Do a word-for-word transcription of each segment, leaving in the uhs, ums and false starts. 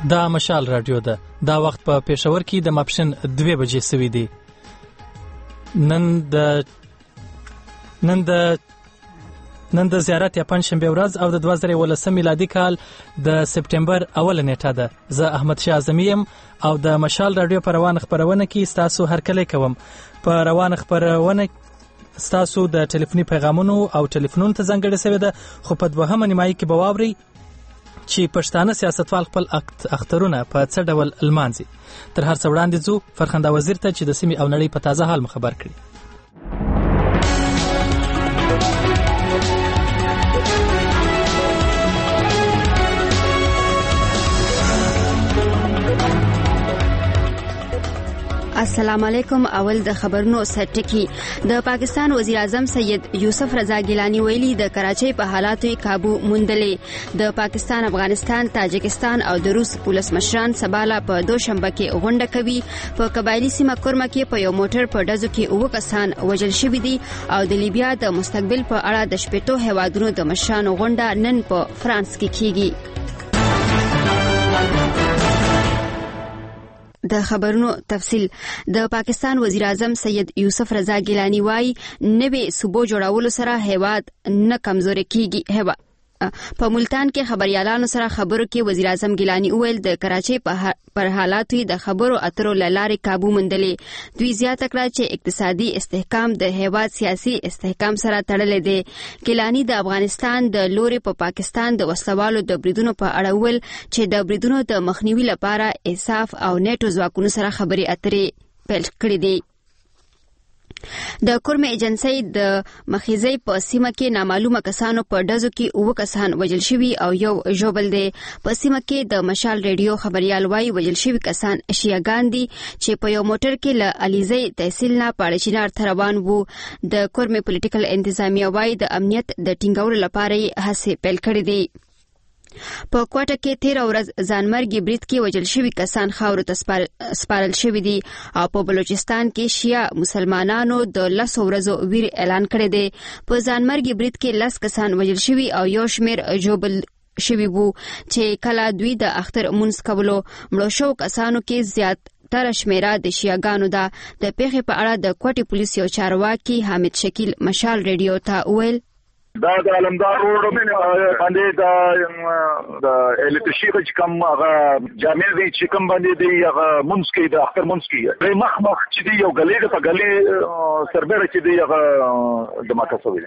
دا مشال رادیو ده. دا وخت په پېښور کې د ماپښین دوه بجې سوي دي. نن د نن د نن د زیارت یا پنځشنبه ورځ او د دوه زره ولسم میلادي کال د سپټمبر اوله نیټه ده. زه احمد شاه اعظمي یم او د مشال رادیو په روان خبرونه کې ستاسو هرکلی کوم. په روان خبرونه ستاسو د ټلیفوني پیغامونو او ټلیفونونو ته ځانګړې شوې ده، خو په دوهمه نیمایي کې به واورئ چې پښتانه سیاستوال خپل اخترونه په څه ډول لمانځي. تر هر څه وړاندې ځو فرخنده وزیر ته چې د سیمې او نړۍ په تازه حال خبر کړي. السلام علیکم. اول د خبرونو سرټکی. د پاکستان وزیر اعظم سید یوسف رضا ګیلانی ویلي د کراچۍ په حالاتو قابو موندلې. د پاکستان، افغانستان، تاجکستان او د روس پولیس مشران سباله په دوشنبه کې غونډه کوي. په قبایلی سیمه کورما کې په یو موټر په ډزو کې اوه کسان وژل شوي دي او د لیبیا د مستقبل په اړه د شپږو هیوادونو د مشرانو غونډه نن په فرانس کې کیږي. د خبرونو تفصیل. د پاکستان وزیر اعظم سید یوسف رضا ګیلانی وايي نوې صوبو جوړولو سره هیواد نه کمزوري کیږي. هوا په ملتان کې خبريالانو سره خبرو کې وزیر اعظم ګیلانی وویل د کراچۍ پر حالاتو د خبرو اترو لارې قابو موندلې. دوی زیاته کړه چې اقتصادي استحکام د هیواد سیاسي استحکام سره تړلې دی. ګیلانی د افغانستان د لوري په پا پاکستان د وسلوالو د بریدونو په اړه وویل چې د بریدونو د مخنیوي لپاره انصاف او نیټو ځواکونو سره خبري اترې پیل کړې دي. د کورم ایجنسی د مخیزی په سیمه کې نامعلومه کسانو په ډزو کې اوه کسان وژل شوي او یو ژوبل دی. په سیمه کې د مشال ریډیو خبريال وايي وژل شوي کسان شیعاګان دي چې په یو موټر کې له علیزی تحصیل نه پاړچینار ته روان وو. د کورم پولیټیکل انتظامیه وايي د امنیت د ټینګولو لپاره یې هڅې پیل کړې دي. په کوټه کې تیر ورځ ځانمرګي برید کې وژل شوي کسان خاورو ته سپارل شوي دي او په بلوچستان کې شیعه مسلمانانو د لسو ورځو ویر اعلان کړی دی. په ځانمرګي برید کې لس کسان وژل شوي او یو شمیر ژوبل شوي وو چې کله دوی د اختر مونځ کولو. مړو شوو کسانو کې زیات تر شمیره د شیعاګانو ده. د پیښې په اړه د کوټې پولیس یو چارواکي حامد شکیل مشال ریډیو ته وویل دا د علمدار روډ باندې د د الکتریشي چې کوم هغه جامع دي چې کوم باندې دی هغه مونږ کې د اختر مونږ کې دی مخ مخ چې دی یو غلې په غلې سربېره چې دی هغه د ماکسوي.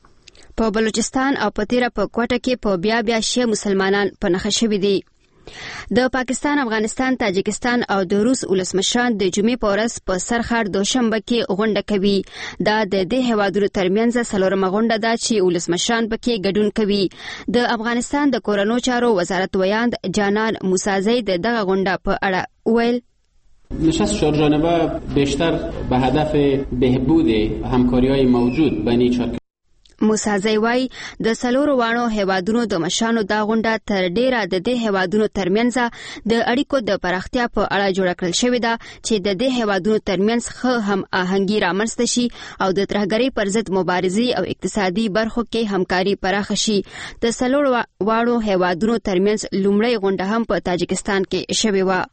په بلوچستان او په تیره په کوټه کې په بیا بیا شیعه مسلمانان په نښه شوي دي. د پاکستان، افغانستان، تاجکستان او د روس ولسمشران د جمعې په ورځ په سرخار دوشنبه کې غونډه کوي. دا د دې هیوادونو ترمنځ څلورمه غونډه ده چې ولسمشران پکې ګډون کوي. د افغانستان د کورونو چارو وزارت ویاند جانان موسازی د دغه غونډه په اړه ویل نشست چهارجانبه بیشتر به هدف بهبود همکاری‌های موجود بین چهار موسازی وايي د څلورو وانو هیوادونو د مشرانو دا غونډه تر ډیره د دې هیوادونو ترمنځ د اړیکو د پراختیا په اړه جوړه کړل شوې ده چې د دې هیوادونو ترمنځ ښه هم آهنګي رامنځته شي او د ترهګرۍ پر ضد مبارزې او اقتصادي برخو کې همکاري پراخه شي. د څلورو وانو هیوادونو ترمنځ لومړی غونډه هم په تاجکستان کې شوې وه.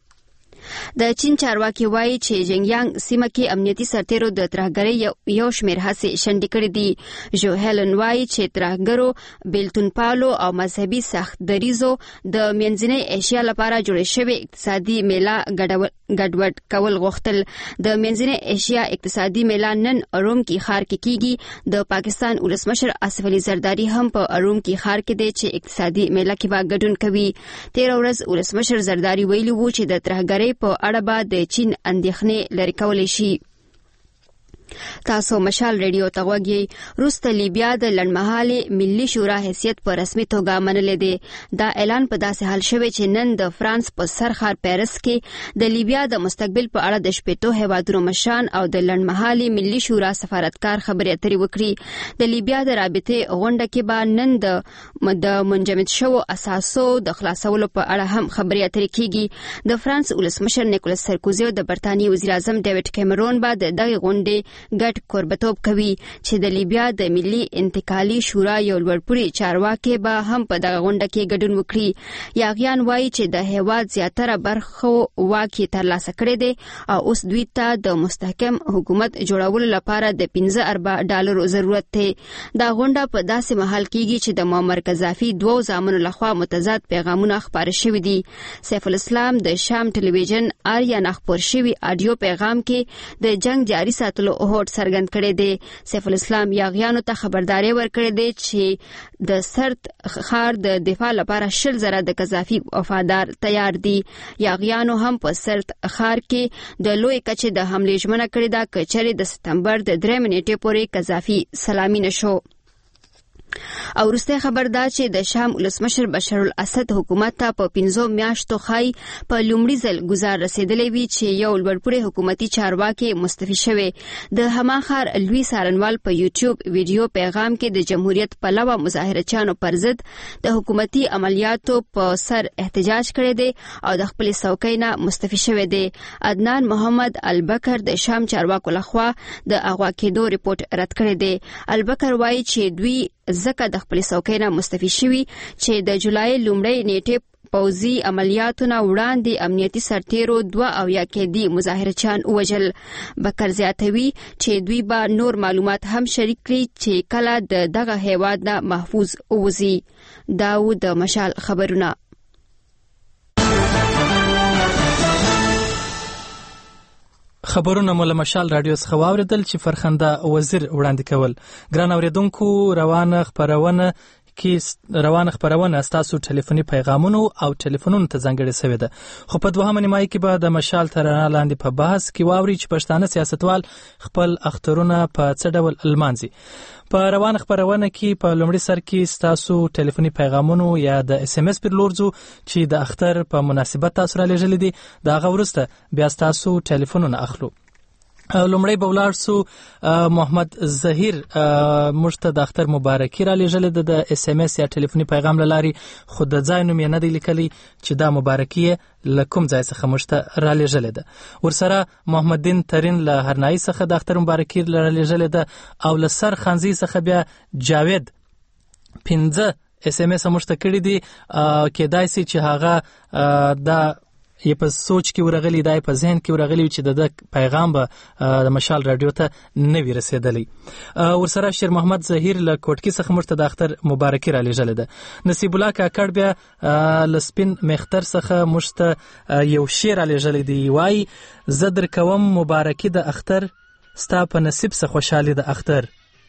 د چین چارواکي وایي چې جنګیانګ سیمه کې امنیتي سرتیرو د ترهګرۍ یو شمیر هڅې شنډې کړې دي. جو هیلن وایي چې ترهګرو بیلتون پالو او مذهبي سخت دریزو د منځنۍ ایشیا لپاره جوړې شوې اقتصادي میله ګډوډ کول غوښتل. د منځنۍ ایشیا اقتصادي میله نن روم کې ښار کې کیږي. د پاکستان ولسمشر آصف علي زرداری هم په روم کې ښار کې دی چې اقتصادي میله کې به ګډون کوي. تیر ورځ ولسمشر زرداری ویلي وو چې د ترهګرۍ په اړه به د چین اندېښنې لرې کولی شي. تاسو مشال ریډیو ته غوږی. روس د لیبیا د لنډمهالې ملي شورا حیثیت په رسمي توګه منلې دی. دا اعلان په داسې حال شوی چې نن د فرانس په سرخار پیرس کې د لیبیا د مستقبل په اړه د شپږو هیوادونو مشران او د لنډمهالې ملي شورا سفارتکار خبرې اترې وکړي. د لیبیا د رابطې غونډه کې به نن د د منجمد شوو اساسو د خلاصولو په اړه هم خبرې اترې کیږي. د فرانس ولسمشر نیکولاس سرکوزي او د برتانیې وزیر اعظم ډیوډ کیمرون به د دغه غونډې ګډ کوربتوب کوي چې د لیبیا د ملي انتقالي شورا یو لوړپوړي چارواکي به هم په دغه غونډه کې ګډون وکړي. یاغیان وایي چې د هیواد زیاتره برخو واک یې ترلاسه کړی دی او اوس دوی ته د مستحکم حکومت جوړولو لپاره د پنځه اربه ډالرو ضرورت دی. دا غونډه په داسې مهال کېږي چې د معمر قذافي دوو زامنو لخوا متضاد پیغامونه خپاره شوي دي. سیف الاسلام د شام ټلویزیون آریانا خپور شوي آډیو پیغام کې د جنگ جاري ساتلو هوډ څرګند کړی دی. سیف الاسلام یاغیانو ته خبرداري ورکړې ده چې د سرت ښار د دفاع لپاره شل زره د قذافي وفادار تیار دي. یاغیانو هم په سرت ښار کې د لوی کچې د حملې ژمنه کړې ده که چېرې د ستمبر د درې نیټې پورې قذافي سلامي نشو. او وروستی خبر دا چې د شام ولسمشر بشار الاسد حکومت ته په پنځو میاشتو ښایي په لومړي ځل ګزار رسېدلی وي چې یو لوړپوړی حکومتي چارواکي مستعفي شوی. د حما ښار لوی څارنوال په یوټیوب ویډیو پیغام کې د جمهوریت پلوه مظاهرچیانو پر ضد د حکومتي عملیاتو په سر احتجاج کړی دی او د خپلې څوکۍ نه مستعفي شوی دی. عدنان محمد البکر د شام چارواکو لخوا د اغوا کېدو رپورټ رد کړی دی. البکر وایي چې دوی ځکه د خپلې څوکۍ نه مستعفي شوي چې د جولای لومړۍ نیټې پوځي عملیاتونه وړاندې امنیتي سرتیرو دوه اویا قیدي مظاهرچیان ووژل. بکر زیاتوي چې دوی به نور معلومات هم شریک کړي چې کله د دغه هیواد نه محفوظ ووځي. دا و د مشال خبرونه. خبرونه مو له مشال رادیو څخه واوریدل چې فرخنده وزیر وړاندې کول. ګران اوریدونکو روانه خبرونه کې روانه خبرونه ستاسو ټلیفوني پیغامونو او ټلیفونونو ته ځانګړې شوې ده. خو په دوهمه نیمایي کې به د مشال ترانه لاندې په بحث کې واوري چې پښتانه سیاستوال خپل اخترونه په څه ډول لمانځي. په روانه خبرونه کې په لومړي سر کې ستاسو ټلیفوني پیغامونو یا د اس ام اس پر لورځو چې د اختر په مناسبت تاسو را لېږلي دي. دا غو وروسته بیا ستاسو ټلیفونونه اخلو. لومړی به ولاړ سو محمد ظهیر موږ ته د اختر مبارکي را لېږلې ده د اس ام اس یا ټلیفوني پیغام له لارې، خو د ځای نوم یې نه دی لیکلی چې دا مبارکي یې له کوم ځای څخه موږ ته را لېږلې ده. ورسره محمد دین ترین له هرنایي څخه د اختر مبارکي را لېږلې ده او له سر خانزي څخه بیا جاوید پنځه اس ام اس موږ ته کړي دي. کېدای سي چې هغه دا یې په سوچ کې ورغلی، دا یې په ذهن کې ورغلی چې د پیغام به د مشال رادیو ته نه وي رسېدلی. ورسره شیر محمد ظهیر له کوټکي څخه موږ ته د اختر مبارکي را لېږلې ده. نصیب الله کاکړ بیا له سپین مختر څخه موږ ته یو شعر را لېږلی دی. وایي زه در کوم مبارکي د اختر ستا په نصیب څه خوشحالي د اختر.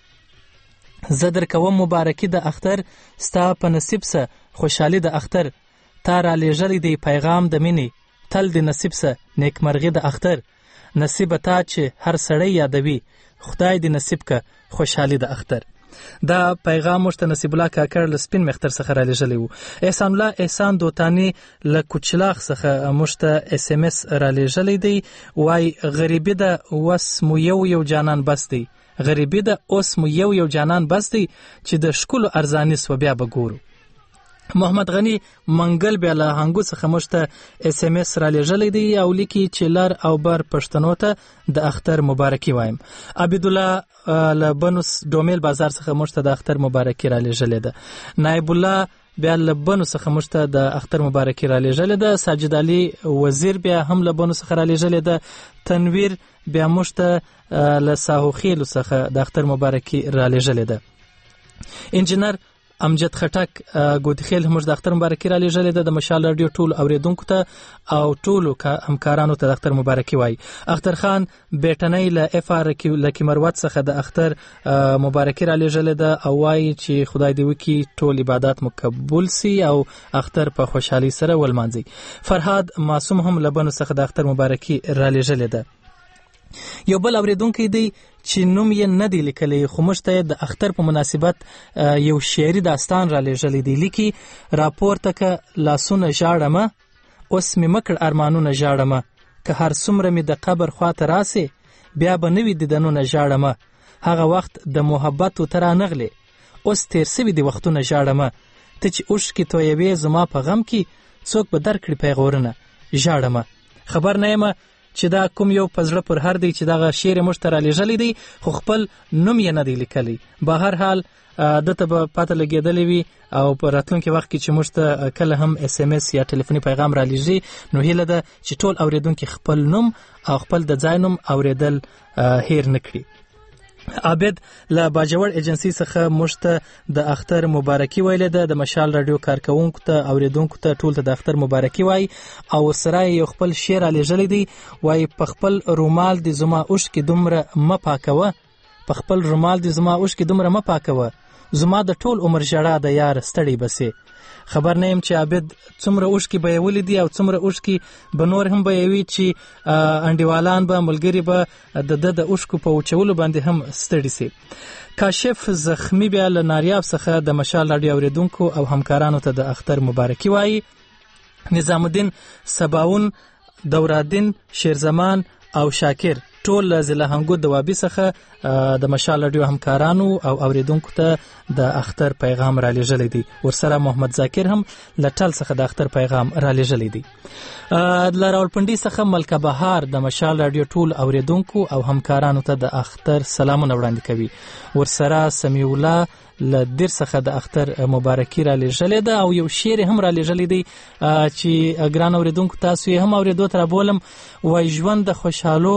زه در کوم مبارکي د اختر ستا په نصیب څه خوشحالي د اختر. تا را لېږلی دی پیغام د مینې تل د نصیب سه نیکمرغي د اختر. نصیب تا چې هر سړی یادوي خدای دې نصیب که خوشحالي د اختر. دا پیغام موږ ته نصیب الله کاکړ له سپین مختر څخه را لېږلی و. احسان الله احسان دوتاني له کوچلاغ څخه موږ ته اس ام اس را لېږلی دی. وایي غریبي ده اوس مو یو یو جانان بس دی. غریبي ده اوس مو یو یو جانان بس دی چې د ښکلو ارزاني سوه بیا به ګورو. محمد غنی منګل بیا له هنګو څخه موږ ته اس ام اس را لېږلی دی او لیکي چې لر او بر پښتنو ته د اختر مبارکي وایم. عبیدالله له بنوس ډومیل بازار څخه موږ ته د اختر مبارکي را لېږلې ده. نایب الله بیا له بنو څخه موږ ته د اختر مبارکي را لېږلې ده. ساجد علي وزیر بیا هم له بنو څخه را لېږلې ده. تنویر بیا موږ ته له ساهو خیلو څخه د اختر مبارکي را لېږلې ده. انجینر امجد خټک ګودخیل موږ د اختر مبارکي را لېږلې ده. د مشال رادیو ټولو اوریدونکو ته او ټولو همکارانو ته د اختر مبارکي وایي. اختر خان بیټنۍ له اف آر لکي مروت څخه د اختر مبارکي را لېږلې ده او وایي چې خدای دې وکړي ټول عبادات مقبول سي او اختر په خوشحالۍ سره ولمانځي. فرهاد معصوم هم له بنو څخه د اختر مبارکي را لېږلې ده. یو بل اوریدونکی دی چې نوم یې نه دی لیکلی خو موږ ته د اختر په مناسبت یو شعري داستان را لېږلی دی. لیکي راپورته که لاسونه ژاړمه اوس مې مکړ ارمانونه ژاړمه. که هر څومره مې د قبر خواته راسې بیا به نوي دیدنونه ژاړمه. هغه وخت د محبت و ته رانغلې اوس تیر سوي دي وختونه ژاړمه. ته چې اوښکې تویوې زما په غم کې څوک به درکړي پیغورونه ژاړمه. خبر نه یمه چې دا کوم یو په زړه پر هر دی چې دغه شعر موږ ته رالیږلی دی خو خپل نوم یې نه دی لیکلی. به هر حال دته به پته لګېدلی وي او په راتلونکي وخت کې چې موږ ته کله هم اس ام اس یا ټلیفوني پیغام رالیږي نو هیله ده چې ټول اوریدونکي خپل نوم او خپل د ځای نوم اوریدل هیر نه کړي. عابد له باجوړ ایجنسی څخه موږ ته د اختر مبارکي ویلې ده. د مشال رادیو کارکونکو ته اوریدونکو ته ټول ته د اختر مبارکي وایي او سره یو خپل شعر رالیږلی دی. وایي په خپل رومال د زما اوښکې دومره مه پاکوه، په خپل رومال د زما اوښکې دومره مه پاکوه، زما د ټول عمر ژړا د یار ستړی بسې. خبر نه یم چې عابد څومره اوښکې به یې ولیدي او څومره اوښکې به نور هم به یې وي چې انډیوالان به ملګري به د ده د اوښکو په وچولو باندې هم ستړي سي. کاشف زخمی بیا له ناریاب څخه د مشال راډیو اوریدونکو او همکارانو ته د اختر مبارکي وایي. نظام الدین سباون، دورالدین، شیرزمان او شاکر ټول ضلع هنګو دوابي څخه د مشال راډیو همکارانو او اوریدونکو ته د اختر پیغام را لیږلی دی. ورسره محمد ذاکر هم له ټل څخه د اختر پیغام را لیږلی دی. له راولپنډي څخه ملکه بهار د مشال راډیو ټول اوریدونکو او همکارانو ته د اختر سلامونه وړاندې کوي. ورسره سمیع الله له دیر څخه د اختر مبارکي را لیږلې ده او یو شعر هم را لیږلی دی چې ګران اوریدونکو تاسو یې هم اوریدو ته رابولم. وای ژوند د خوشحالو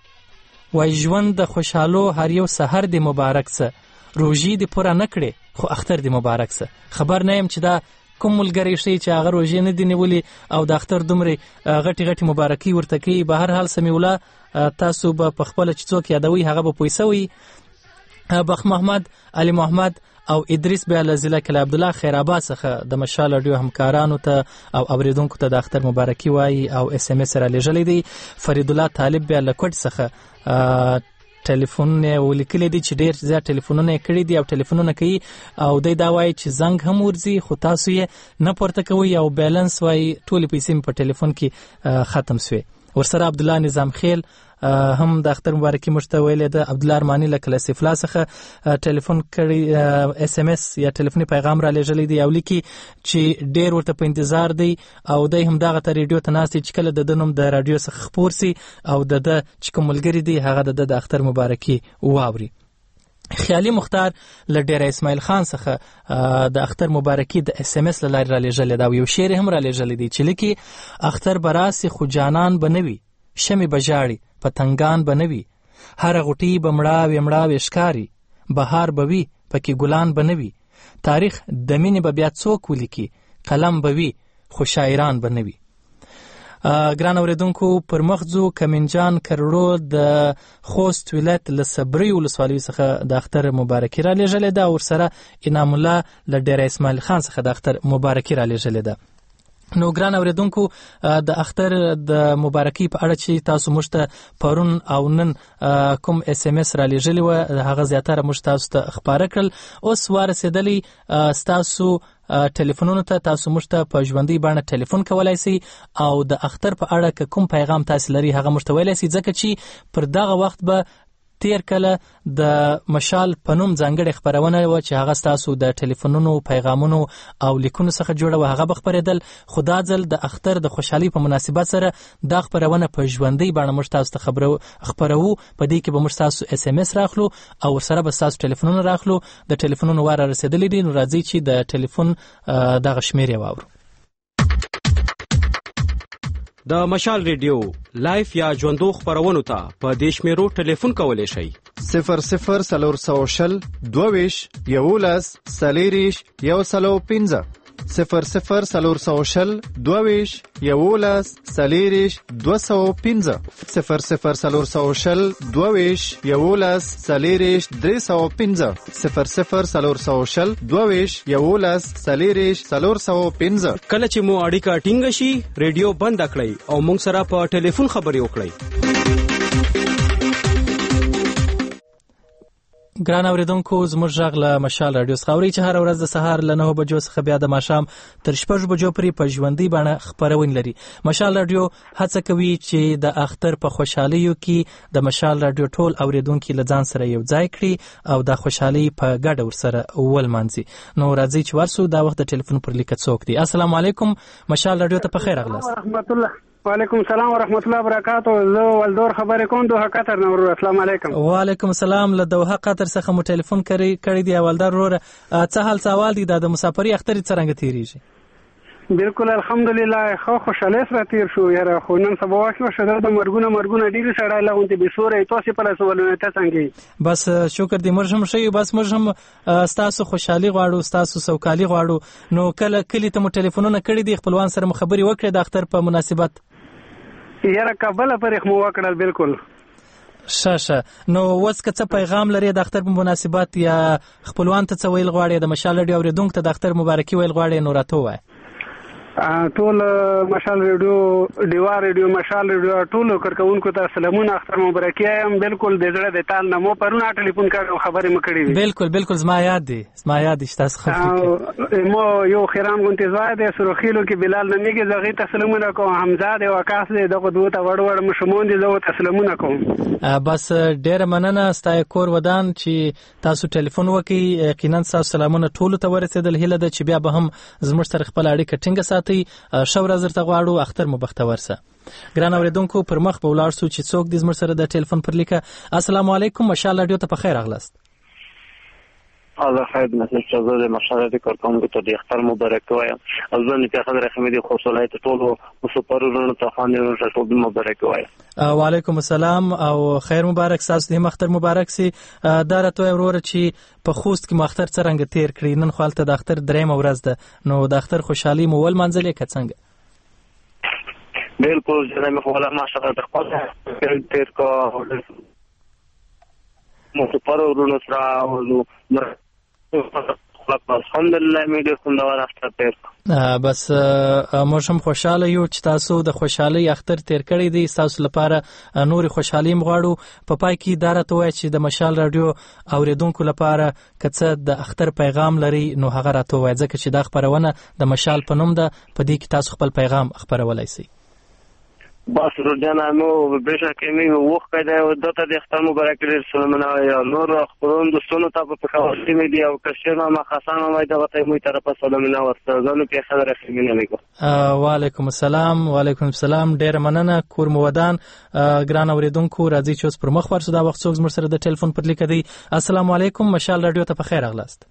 وای ژوند د خوشحالو هر یو سحر دی مبارک سه، روژې دی پوره نه کړې خو اختر دی مبارک سه. خبر نه یم چې دا کوم ملګری شي چې هغه روژې نه دی نیولي او د اختر دومره غټي غټي مبارکي ورته کوي. به هر حال سمیع الله تاسو به په خپله چې څوک یادوي هغه به پوه سوي. بخ محمد، علي محمد او ادریس بیا له ضلع کلی عبدالله خیرآباد څخه د مشال راډیو همکارانو ته او اوریدونکو ته د اختر مبارکي وایي او اس ام اس را لیږلی دی. فرید الله طالب بیا له کوټ څخه ټلیفونونه ولیکلی دي چې ډېر زیات ټلیفونونه یې کړي دي او ټلیفونونه کوي او دی دا وایي چې زنګ هم ورځي خو تاسو یې نه پورته کوئ او بیلنس وایي ټولې پیسې مې په ټلیفون کې ختم سوې. ورسره عبدالله نظام خیل هم د اختر مبارکي موږ ته ویلې ده. عبدالله ارماني له کلاسفلا څخه ټلیفون کړی اس ام اس یا ټلیفوني پیغام را لیږلی دی او لیکي چې ډېر ورته په انتظار دی او دی همدغه ته ریډیو ته ناست دی چې کله د ده نوم د راډیو څخه خپور سي او د ده چې کوم ملګري دي هغه د ده د اختر مبارکي واوري. خیالي مختار له ډیره اسماعیل خان څخه د اختر مبارکي د اس ام اس له لارې را لیږلې ده او یو شعر هم را لیږلی دی چې لیکي اختر به راسي خو جانان به نه وي، شمې به ژاړي پتنګان به نه وي، هره غوټۍ به مړاوې مړاوې ښکاري، بهار به وي پکې ګلان به نه وي، تاریخ د مینې به بیا څوک ولیکي، قلم به وي خو شاعران به نه وي. ګران اوریدونکو پر مخ ځو. کمنجان کرړو د خوست ولایت له صبري ولسوالۍ څخه د اختر مبارکي را لیږلې ده او ورسره انعام الله له ډیره اسماعیل خان څخه د اختر مبارکي را لیږلې ده. نو ګران اوریدونکو د اختر د مبارکي په اړه چې تاسو موږ ته پرون او نن کوم اس ام اس را لیږلي وه هغه زیاتره موږ تاسو ته خپاره کړل. اوس ورسېدلی ستاسو ټلیفونونو ته. تاسو موږ ته په ژوندۍ بڼه ټلیفون کولی سئ او د اختر په اړه که کوم پیغام تاسو لري هغه موږ ته ویلی سئ ځکه چې پر دغه وخت به تیر کله د مشال په نوم ځانګړې خپرونه وه چې هغه ستاسو د ټلیفونونو پیغامونو او لیکونو څخه جوړه وه هغه به خپرېدل. خو دا ځل د اختر د خوشحالۍ په مناسبت سره دا خپرونه په ژوندۍ بڼه موږ تاسو ته خپروو. په دې کې به موږ تاسو اس ام اس راخلو او ورسره به ستاسو ټلیفونونه راخلو. د ټلیفونونو وار را رسېدلی دی نو راځئ چې د ټلیفون دغه شمېر یې واورو. د مشال ریډیو لایف یا ژوندو خپرونو ته په دې شمیرو ټلیفون کولی شئ: صفر صفر څلور سوه شل دوه ویشت یولس څلېرویشت یو سلو پنځه صفر صفر څلور سوه شل دوه ویشت یولس څلېرویشت دوه سوه پنځه صفر صفر څلور سوه شل دوه ویشت یولس څلېرویشت درې سوه پنځه صفر صفر څلور سوه شل دوه ویشت یولس څلېرویشت څلور سوه پنځه. کله چې مو اړیکه ټینګه شي ریډیو بند کړئ او موږ سره په ټلیفون خبرې وکړئ. ګران اوریدونکو زموږ غږ له مشال راډیو څخه اورئ چې هره ورځ د سهار له نهو بجو څخه بیا د ماښام تر شپږو بجو پورې په ژوندۍ بڼه خپرونې لري. مشال راډیو هڅه کوي چې د اختر په خوشحالیو کې د مشال راډیو ټول اوریدونکي له ځان سره یو ځای کړي او د خوشحالۍ په ګډه ورسره ولمانځي. نو راځئ چې ورسو. دا وخت د ټلیفون پر لیکه څوک دی. السلام علیکم، مشال راډیو ته په خیر راغلاست. رحمت الله وعلیکم السلام ورحمت الله وبرکاتو. زه ولدور خبرې کوم دوه قطر نه ورور. السلام علیکم. وعلیکم السلام. له دوه قطر څخه مو ټلیفون کړی کړی دی ولدار وروره. څه حال سوال دی د مسافرۍ اختر څنګه تیریږي؟ بالکل الحمدلله خو خوشاله سره تیر شو یاره. خو نن سبا واخې شو د مرګونه مرګونه ډیر سړی لغونته به سورې تاسو په لاس ولونه ته څنګه؟ بس شکر دې مرهم شي. بس مرهم تاسو خوشحالي غواړو تاسو سوکالي غواړو. نو کله کلی ته مو ټلیفونونه کړی دي خپلوان سره خبري وکړي د اختر په مناسبت؟ یاره کابل پرې مو وکړل. بالکل شاشه. نو وڅ که څه پیغام لري د اختر په مناسبت یا خپلوان ته څه ویل غواړي د مشال رادیو اوریدونکو ته د اختر مبارکي ویل غواړي نو راته وایي؟ ټول مشال ریډیو دیوا ریډیو مشال ریډیو ټول کارکونکو ته سلامونه اختر مبارکي یم. بالکل د زړه د تال نه مو پرونه ټلیفون کړو خبرې مکړې. بالکل بالکل زما یاد دي زما یاد دي تاسو خبرې مو یو خیران غونتی زای د سرخیلو کې بلال نمیږي زغی ته سلامونه کوم. حمزه د وکاس دغه دوه ته وړ وړ مشمون دي زه ته سلامونه کوم. بس ډیر مننه ستای کور ودان چې تاسو ټلیفون وکي. یقینا تاسو سلامونه ټول ته ورسېدل. هله د چې بیا به هم زموږ سره خپل اړیکه ټینګه ساتي. شو ورځ درته غواړو اختر مو بختور سه. ګران اوریدونکو پر مخ به ولاړ سو چې څوک د زموږ سره د ټلیفون پر لیکه. السلام علیکم مشال رادیو ته په خیر اغلاست. الله خیر مسیح شزاده مشاهده کارکونکو ته د اختر مبارک وایم. از ځان په خبره خمیدي خوشاله ته ټول مسافرونو ته خانیونو ته ټول مبارک وایم. وعلیکم السلام او خیر مبارک. تاسو د اختر مبارک سي. دا راته ورور چې په خوست کې مختر څنګه تیر کړی. نن خپلته د اختر درېم ورځ ده. نو د اختر خوشحالي مو ول منځلې که څنګه؟ بالکل جناب مولا ماشاءالله د خپل تیر کو مسافرونو سره الحمدلله مې ډېر خوندور اختر تیر کړ. بس موږ هم خوشاله یو چې تاسو د خوشحالۍ اختر تیر کړی دی. تاسو لپاره نور خوشحالي مغواړو. په پای کې دا راته وایي چې د مشال رادیو اوریدونکو لپاره که څه د اختر پیغام لري نو هغه راته وایي ځکه چې دا خپرونه د مشال په نوم ده. په دې کې تاسو خپل پیغام خپرولای شئ. بس روزانه مو بشکه می وخت کده او دته د اختر مبارک لري سلامونه یا نور خپلون دوستانو ته په خاصه می دی او کشر ما خاصانه مې دا ته مو طرفه سلامونه ورسره په خبره خمینه میکو. وعلیکم السلام. وعلیکم السلام. ډیر مننه کور مودان. ګران اوریدونکو راځي چې اوس پر مخ ورسو دا وخت څوک زموږ سره د ټلیفون پر لیکه دی. السلام علیکم مشال رادیو ته په خیر اغلاست.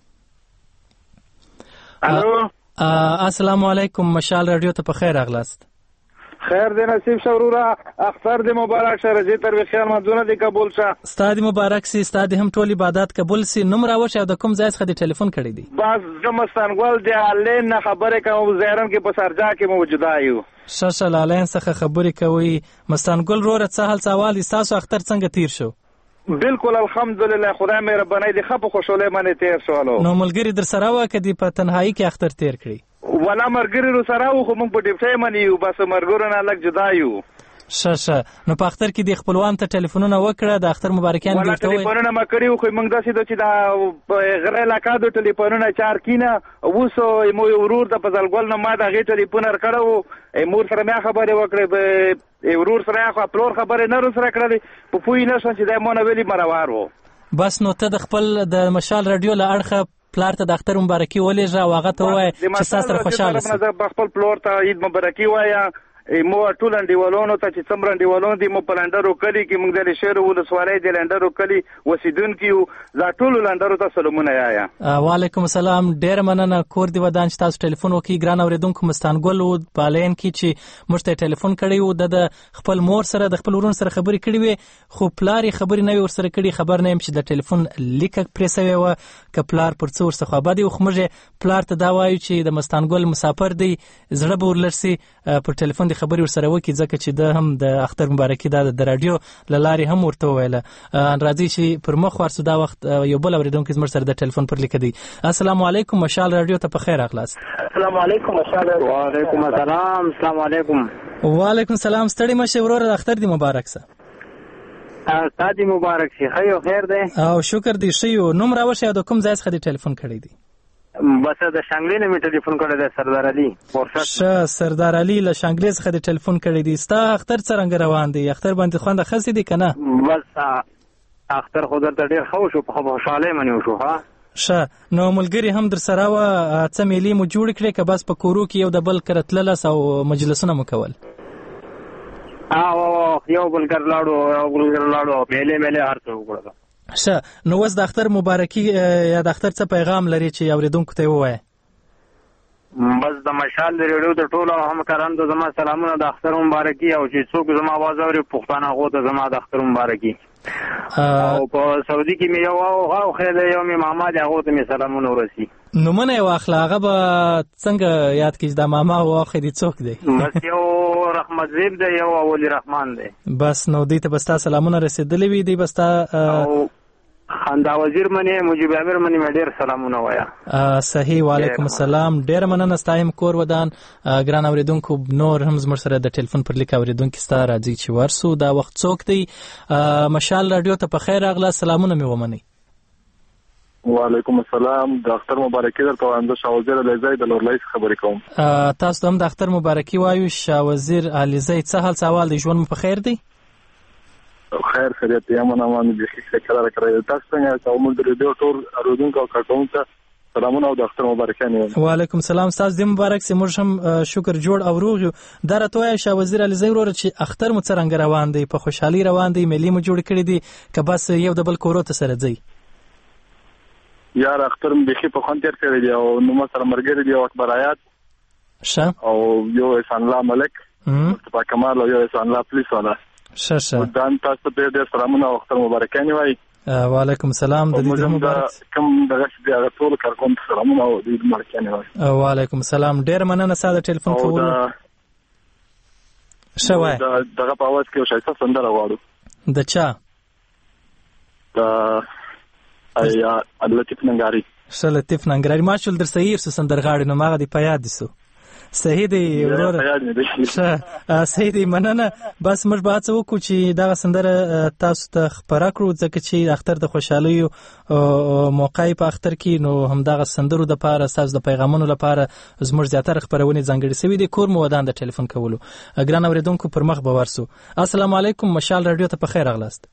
الو السلام علیکم مشال رادیو ته په خیر اغلاست. خیر دی نصیب شورورا اختر دی مبارک شه. رضی تر خیر منځونه دی قبول شه. ستاد مبارک سي. ستاد هم ټول عبادت قبول سي. نوم راوښه او د کوم ځای څخه دی ټلیفون کړی دی؟ بس زمستانګول دی الین نه خبره کوم. زهرم کې په سرجا کې موجوده یو. شاشه لالین څخه خبرې کوي. مستانګل روره څه حال سوال تاسو اختر څنګه تیر شو؟ بالکل الحمدلله خدای مې ربانای دی خپ خوشاله باندې تیر شو. نو ملګری در سره وا کدي په تنهایی کې اختر تیر کړی؟ ولا مرګری رو سره خو موږ په ډیپټای باندې یو. بس مرګورو نه الګ جدا یو. شاشه. نو په اختر کې د خپلوان ته ټلیفونونه وکړه د اختر مبارکیان ورته وای. ټلیفونونه ما کړیو خو موږ داسې د چې دا غره علاقه د ټلیفونونه چار کینه وسو مو ورور د پزلګل نه ما دا غي ټلیفون ور کړو. مور سره مې خبرې وکړې به ورور سره خو پلور خبرې نه سره کړې په پوی نه شو چې دا مونږ ویلي مروار وو. بس نو ته د خپل د مشال رادیو له اړخه پلار ته د اختر مبارکي ولېږه او هغه ته ووایه چې تاسو سره خوشحاله سي. زه خپل پلور ته عید مبارکي وایم. مو ټول انډیوالونو ته چې څومره انډیوالون دي مو په لنډرو کلي کې موږ د شهر ولسوالۍ د لنډرو کلي اوسیدونکي یو. زه ټولو لنډرو ته سلامونه وایم. وعلیکم السلام. ډېر مننه کور دې ودان چې تاسو ټلیفون وکړئ. ګران اورېدونکو مستانګل و په لین کې چې موږ ته ټلیفون کړی و د خپل مور سره د خپل ورون سره خبرې کړې وې خو پلار یې خبرې نه وي ورسره کړي. خبر نه یم چې د ټلیفون لیکه پرې سوې وه که پلار پر څه ورڅخه خوابه دی. خو موږ پلار ته دا وایو چې د مستانګل مسافر دی زړه به ورلړ سي پر ټلیفون دې خبرې ورسره وکړي ځکه چې د هم د اختر مبارکي دا د رادیو له لارې هم ورته وویله. راځي چې پر مخ ورسو دا وخت یو بل اورېدونکی زموږ سره د ټلیفون پر لیکه دی. السلام علیکم مشال رادیو ته په خیر اغلاست. السلام علیکم مشال. وعلیکم السلام. السلام علیکم. وعلیکم السلام. ستړي مشه وروره د اختر دی مبارک سه. تاسو دې مبارک شي. خیر خیر دی او شکر دې شي. نوم راوښه د کوم ځای څخه د ټلیفون کړی دی؟ بس د شانګلې نه می ټلیفون کړی دی. سردار علي ورشت. ش سردار علي له شانګلې څخه د ټلیفون کړی دی. ستا اختر څنګه روان دی؟ اختر باندې خوند خاص دی کنه؟ بس اختر خو درته ډیر خو شو په خوشاله منو شو. ها ش نو ملګری هم در سره و څه میلې مو جوړ کړې که بس په کورو کې یو د بل کرتللس او مجلسونه مو کول؟ او یو بلګر لاړو یو بلګر لاړو میلې میلې هر څه وکړل. ښه نو اوس د اختر مبارکي یا د اختر څه پیغام لري چې اوریدونکو ته ووایه؟ بس د مشال ریډیو د ټولو همکارانو ته زما سلامونه د اختر مبارکي، او چې څوک زما आवाज اوري پښتانه هغو ته زما د اختر مبارکي. او په سعودي کې مې یو او خیر یو مې محمد هغو ته مې سلامونه ورسي. نومونه یې واخله، هغه به څنګه یاد کړي دا ماما او اخر دې څوک دی؟ بس یو رحمت زیب دی، یو اولی رحمان دی. بس نو دوی ته به ستا سلامونه رسېدلي وي. دوی به ستا خندا وزیر منی مجيب امیر منی مې ډېر سلامونه وایا. صحیح، وعلیکم السلام. ډېر مننه ستایم کور ودان. ګران اوریدونکو نور هم زموږ سره د ټلیفون پر لیک اوریدونکو ستا راځي چې ورسو. دا وخت څوک دی؟ مشال رادیو ته په خیر راغله، سلامونه مې ومنئ. وعلیکم السلام. د اختر مبارکي درته وایم. زه شاه وزیر علیزی د لورلۍ څخه خبرې کوم. تاسو ته هم د اختر مبارکي وایو. شاه وزیر علیزی، څه حال څه احوال دی؟ ژوند مو په خیر دی؟ خیر خیریت دی، امن امان دی. ښه کار کوي. تاسو څنګه یاست؟ موږ د ریډیو ټول اوریدونکو او کارکوونکو ته سلامونه او د اختر مبارکانې وایم. وعلیکم السلام. تاسو دې مبارک سي. موږ هم شکر جوړ او روغ یو. دا راته وایه شاه وزیر علیزی وروره چې اختر مو څرنګه روان دی؟ په خوشحالي روان دی؟ مېلې مو جوړې کړې دي که بس یو د بل کورو ته سره ځئ؟ یار اختر مې بیخي په خوند تېر کړی دی او نو ما سره ملګري دي اکبر حیات ښه او یو احسان الله ملک مصطفی کمال او یو احسان الله پولیس والا. ښه ښه ودان تاسو ته ډېر سلامونه او اختر مبارکانې وایي. وعلیکم السلام. د دې مبارک کوم دغه چې هغه ټول کارکوونکو سلامونه او د دې مبارکانې وایي. وعلیکم السلام. ډېر مننه ساده ټلیفون کولو. ښه وایي. دغه په اواز کې یو ښایسته سندره غواړو. د چا؟ د ایا لطیف ننګاری. ښه لطیف ننګاری. ماشول در صحیح سو سندرغاړي نو ماغه دی په یاد دي سو. صحیح دی ورور. ښه صحیح دی، مننه. بس موږ به هڅه وکړو چې دغه سندره تاسو ته خپره کړو ځکه چې اختر د خوشحالیو موقع په اختر کې نو همدغه سندرو دپاره ستاسو د پیغامونو لپاره زموږ زیاتره خپرونې ځانګړې سوي دي. کور مو ودان د ټلیفون کولو. ګران اورېدونکو پر مخ به ورسو. السلام علیکم. مشال رادیو ته په خیر راغلاست.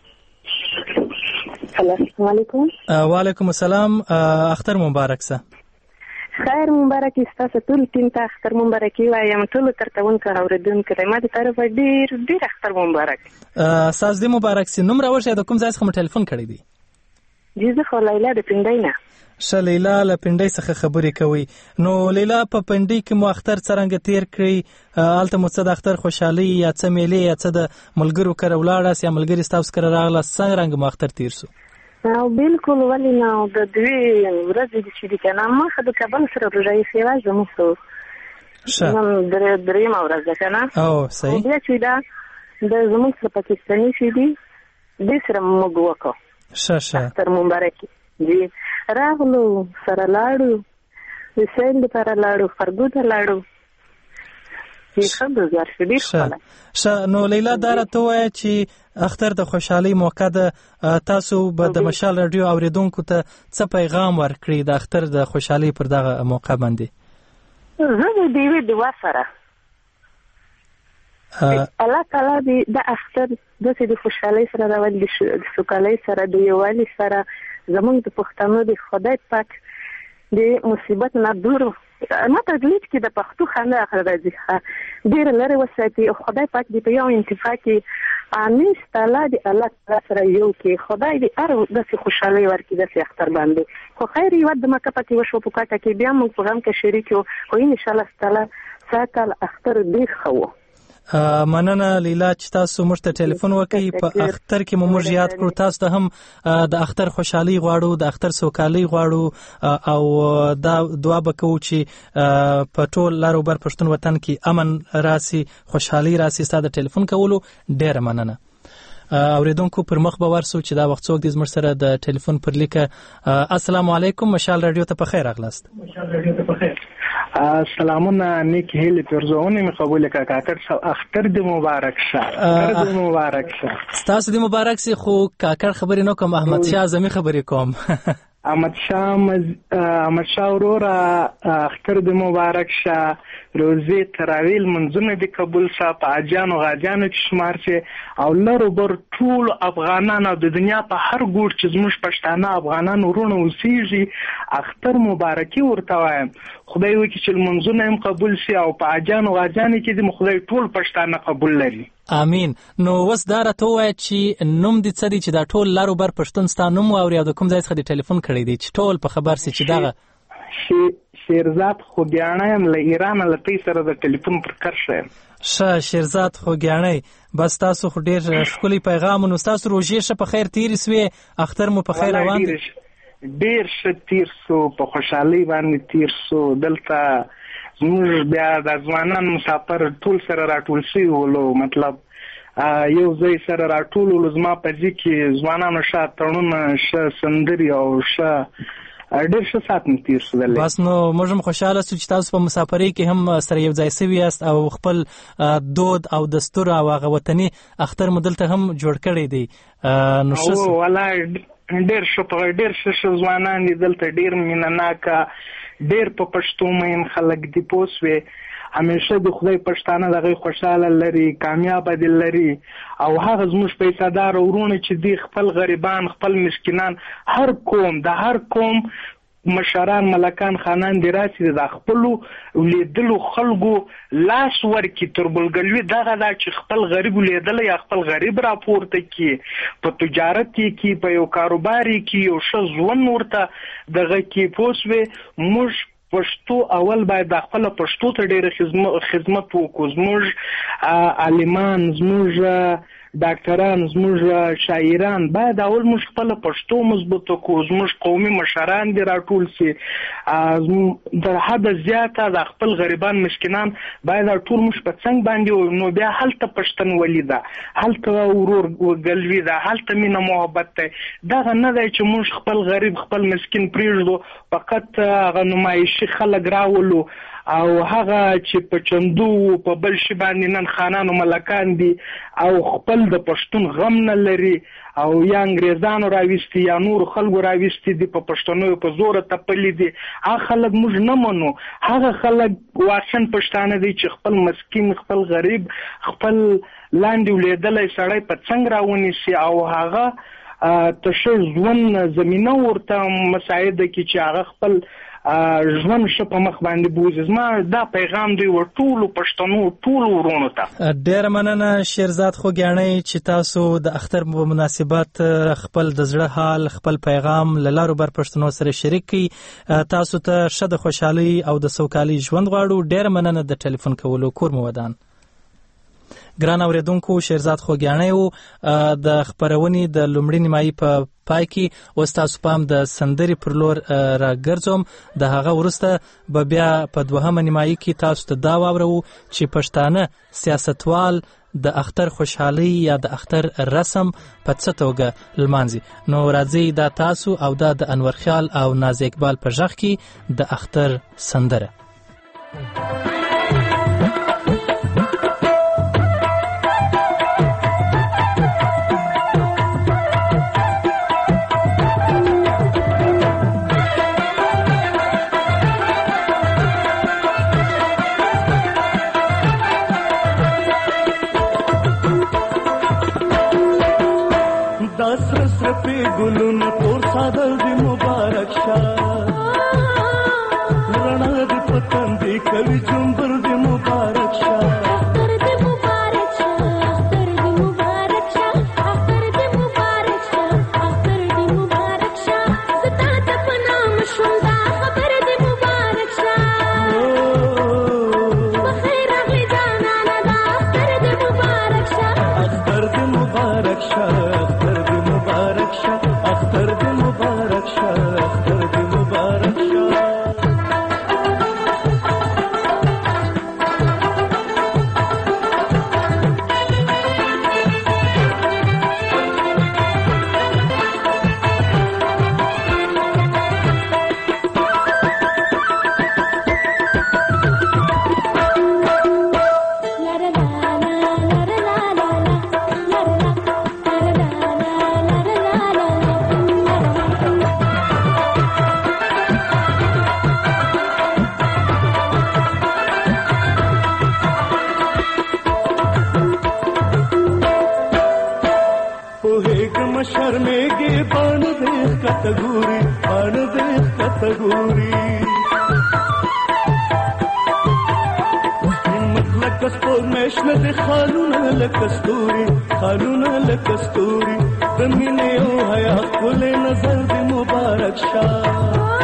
السلام علیکم. وعلیکم السلام. اختر مبارک سه. خیر مبارک ستاسو ټول ټیم ته اختر مبارک وایم. ټول کارکوونکو اوریدونکو ته ما د طرفه ډیر ډیر اختر مبارک. تاسو دې مبارک سي. نوم راوښیه د کوم ځای څخه ټلیفون کړی دی؟ جی زه خو لیلا د پنډۍ نه. ښه لیلا له پنډۍ څخه خبرې کوي. نو لیلا په پنډۍ کې مو اختر څرنګه تیر کړی؟ هلته مو څه د اختر خوشحالي یا څه میلې یا څه د ملګرو کره ولاړاست یا ملګري ستاسو کره راغلاست؟ څرنګه مو اختر تیر سو؟ او بالکل ولې نه. د دوی ورځې چې دي که نه مخه د کابل سره روژایي سیوا زموږ سو نن درېیمه ورځ ده که نه. او صحیح. بیا چې دا د زموږ سره پاکستاني چې دي دوی سره موږ وکړو. ښه ښه. اختر مبارکي جی راغلو سره لاړو د سیل دپاره لاړو فرګو ته لاړو. ښه نو لیلا دا راته ووایه چې اختر د خوشحالۍ موقع ده. تاسو به د مشال رادیو اوریدونکو ته څه پیغام ورکړي د اختر د خوشحالۍ پر دغه موقع باندې؟ زه د دې دعا سره الله تعالی دې د اختر داسې د خوشحالۍ سره راولي، د سوکالۍ سره، د یووالي سره زموږ د پښتنو د خدای پاک د مصیبت نه دور ما تدلیت کې د پښتو خندا راځي ډېر لري وساتي. خدای پاک دې په یو انتفاع کې انیس تعالی دې الله تعالی سره یو کې خدای دې هر داسې خوشحالۍ ورکړي داسې اختر باندې. خو خیر یو د مکه پکې وشو په کاټه کې بیا موږ په غم کې شریک یو خو ان شاء الله تعالی ساکل اختر دې خو. مننه لیلا چې تاسو موږ ته ټلیفون وکړئ. په اختر کې مو موږ یاد کړو. تاسو ته هم د اختر خوشحالي غواړو، د اختر سوکالي غواړو او دا دعا به کوو چې په ټول لر او بر پښتون وطن کې امن راسي، خوشحالي راسي. ستا د ټلیفون کولو ډېره مننه. اوریدونکو پر مخ به ورسو چې دا وخت څوک دی زموږ سره د ټلیفون پر لیکه. السلام علیکم. مشال رادیو ته په خیر راغلاست. مشال رادیو ته په خیر. سلامونه نیک هیله پرزونه می قبول کا کاکر اختر دې مبارک شه. اختر دې مبارک شه. تاسو دې مبارک سي. خو کاکر خبرې نو کوم، احمد شاه اعظمي خبرې کوم. احمد شاه مز... احمد شاه وروره اختر دې مبارک شه. روزي تراویل منځونه دې قبول شه په اجانو غاجانو کې شمار شي او لرو بر ټول افغانان او د دنیا په هر ګوټ چې زموږ پښتانه افغانان ورونه اوسېږي اختر مبارکي ورته وایم. خدای وکړي چې منځونه هم قبول شي او په اجانو غاجانو کې دې خدای ټول پښتانه قبول لري. امین. نو وس دا راته ووایه چې نوم دې څه دی چې دا ټول لر و بر پښتون ستا نوم واوري او د کوم ځای څخه دې ټلیفون کړی دی چې ټول په خبر سي چې دغه شیرزاد خوږیاڼی یم له ایرانه له تۍ سره د ټلیفون پر کرښه یم. ښه شیرزاد خوږیاڼی، بس تاسو خو ډېر ښکلی پیغام. نو ستاسو روژې ښه په خیر تېرې سوې، اختر مو په خیر روان دی؟ ډېر ښه تېر سو، په خوشحالۍ باندې تېر سو. دلته زموږ بیا د ځوانان مسافر ټول سره راټول شوي ولو، مطلب یو ځای سره راټول ولو. زما په ځي کې ځوانانو ښه اتڼونه، ښه سندرې او ښه ډېر ښه ساعت مې تېر شو. بس نو موږ هم خوشحاله سو چې تاسو په مسافرۍ کې هم سره یو ځای سوي یاست او خپل دود او دستور او هغه وطني اختر مو دلته هم جوړ کړی دی. نو ښه والله ډېر ښه ډېر ښه ښه ځوانان دي دلته، ډېر مینه ناکه، ډېر په پښتو مین خلک دي. پوه سوې همیشه د خدای پښتانه دغه خوشحاله لري، کامیابه دي لري. او هغه زموږ پیسه‌دار ورونه چې دي خپل غریبان، خپل مسکینان، هر قوم د هر قوم مشران، ملکان، خانان دي راسي د خپلو لیدلو خلکو لاس ورکي. تربلګلوي دغه دا چې خپل غریب لیدل یا خپل غریب راپورته کی، په تجارت کې، په یو کاروبار کې یو ښه ژوند ورته دغه کې. پوه سوې موږ پښتو اول باید د خپل پښتو ته ډېر خدمت وکړو. زموږ عالمان، زموږ ډاکټران، زموږ شاعران باید اول موږ خپل پښتو مضبوط کړو. زموږ قومي مشران دي راټول سي، در حد زیاته د خپل غریبان، مسکینان باید ټول موږ په څنګ باندې. نو بیا هلته پښتونولي ده، هلته ورور ګلوي ده، هلته مینه محبت ده. دغه نه دی چې موږ خپل غریب، خپل مسکین پرېږدو، فقط هغه نمایشي خلک راولو او هغه چې په چندو په بل شي باندې نن خانانو ملکان دي او خپل د پښتون غم نه لري او یا انګریزانو راويستي یا نور خلکو راويستي دي په پښتنو په زور تپلي دي. هغه خلک موږ نه منو. هغه خلک واقعا پښتانه دي چې خپل مسکین، خپل غریب، خپل لاندې ولیدلی سړی په څنګ راونیسي او هغه تشه ژوند زمینه ورته مساعده کړي چې هغه خپل ژوند ښه په مخ باندې بوځي. زما دا پیغام دی و ټولو پښتنو، ټولو ورونو ته. ډېره مننه شیرزاد خوږیاڼی چې تاسو د اختر په مناسبت خپل د زړه حال، خپل پیغام له لارو بر پښتنو سره شریک کړي. تاسو ته ښه د خوشحالۍ او د سوکالۍ ژوند غواړو. ډېره مننه د ټلیفون کولو. کور مو ودان. ګران اوریدونکو، شیرزاد خوږیاڼی و د خپرونې د لومړي نیمایي په پای کې. اوس تاسو پام د سندرې پر لور راګرځوم. د هغه وروسته به بیا په دوهمه نیمایي کې تاسو ته دا واورو چې پښتانه سیاستوال د اختر خوشحالۍ یا د اختر رسم په څه توګه لمانځي. نو راځئ دا تاسو او دا د انور خیال او ناز اقبال په غږ کې د اختر سندره. ګلون تور صادر دی مبارک شاه، رڼا دی پتن دی کوي جنبر دی مبارک شاه. اختر دی مبارک شاه، اختر دی مبارک شاه، اختر دی مبارک شاه، اختر دی مبارک شاه. زتا ته پنام شوم دا خبر دی مبارک شاه. بخیر اغلی جانانا دا اختر دی مبارک شاه، اختر دی مبارک شاه، اختر دی مبارک شاه، اختر دی مبارک شاه، اختر دی مبارک شاه. शर्मेगे बाण देख कतगुरी, बाण देख कतगुरी. हिम्मत लग لکه سپور مشنه د خالونه لکه ستوري خالونه لکه ستوري د مینې او حیا ښکلی نظر د مبارک شاه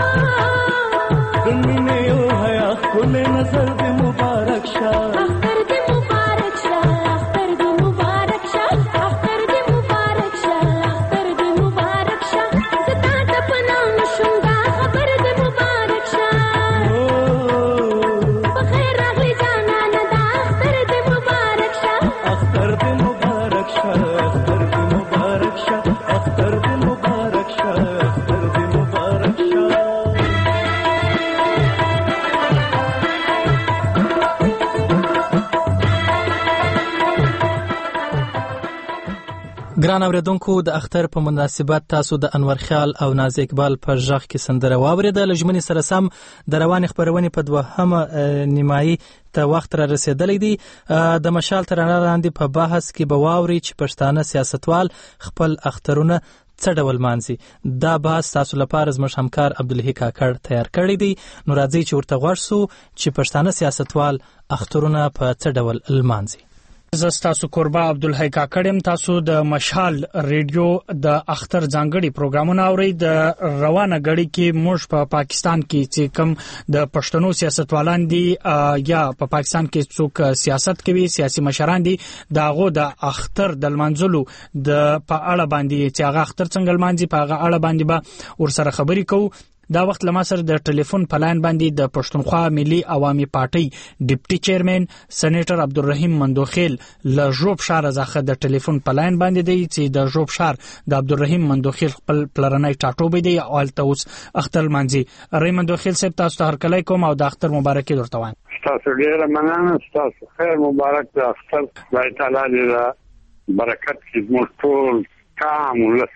د مینې او حیا ښکلی نظر د مبارک شاه اختر د مبارک شاه اختر د مبارک شاه اختر د مبارک شاه اختر د مبارک شاه زتا ته په نام شوم دا خبر د مبارک شاه بخیر راغلی جانانه دا اختر د مبارک شاه اختر د مبارک شاه اختر د مبارک شاه اختر د مبارک شاه اختر د مبارک شاه ګران اوریدونکو د اختر په مناسبت تاسو د انور خیال او ناز اقبال په ژغ کې سندره واوریده. له ژمنې سره سم د روانې خپرونې په دوهمه نیمایي ته وخت را رسېدلی دی. د مشال تر رڼا لاندې په بحث کې به واوري چې پښتانه سیاستوال خپل اخترونه څه ډول مانځي. دا بحث تاسو لپاره زموږ همکار عبدالحی کاکړ تیار کړی دی. نو راځئ چې ورته غوږ سو چې پښتانه سیاستوال اخترونه په څه ډول لمانځي. زه ستاسو کوربه عبدالحی کاکړ یم. تاسو د مشال ریډیو د اختر ځانګړي پروګرامونه اورئ. د روانه غړي کې موږ په پا پاکستان کې چې کوم د پښتنو سیاستوالان دي یا په پا پاکستان کې څوک سیاست کوي سیاسي مشران دي داغو د اختر د لمانځلو د په اړه باندې چې هغه اختر څنګه لمانځي په هغه اړه باندې به ورسره خبرې کوو. دا وخت لما سره د ټلیفون په لاین باندې د پښتونخوا ملي عوامي پارټي ډیپټي چیرمن سېنیټر عبدالرحیم مندوخیل له ژوب شهر څخه د ټلیفون په لاین باندې دی چې د ژوب شهر د عبدالرحیم مندوخیل خپل پلرنۍ ټاټوبې دی او الته اوس اختر مانځي. رحیم مندوخیل صاحب تاسو ته هرکلی کوم او د اختر مبارکي درته وایم. تاسو ډیره مننه. تاسو خیر مبارک. د اختر خدای تعالی دې برکت کې زموږ ټول کام ولس.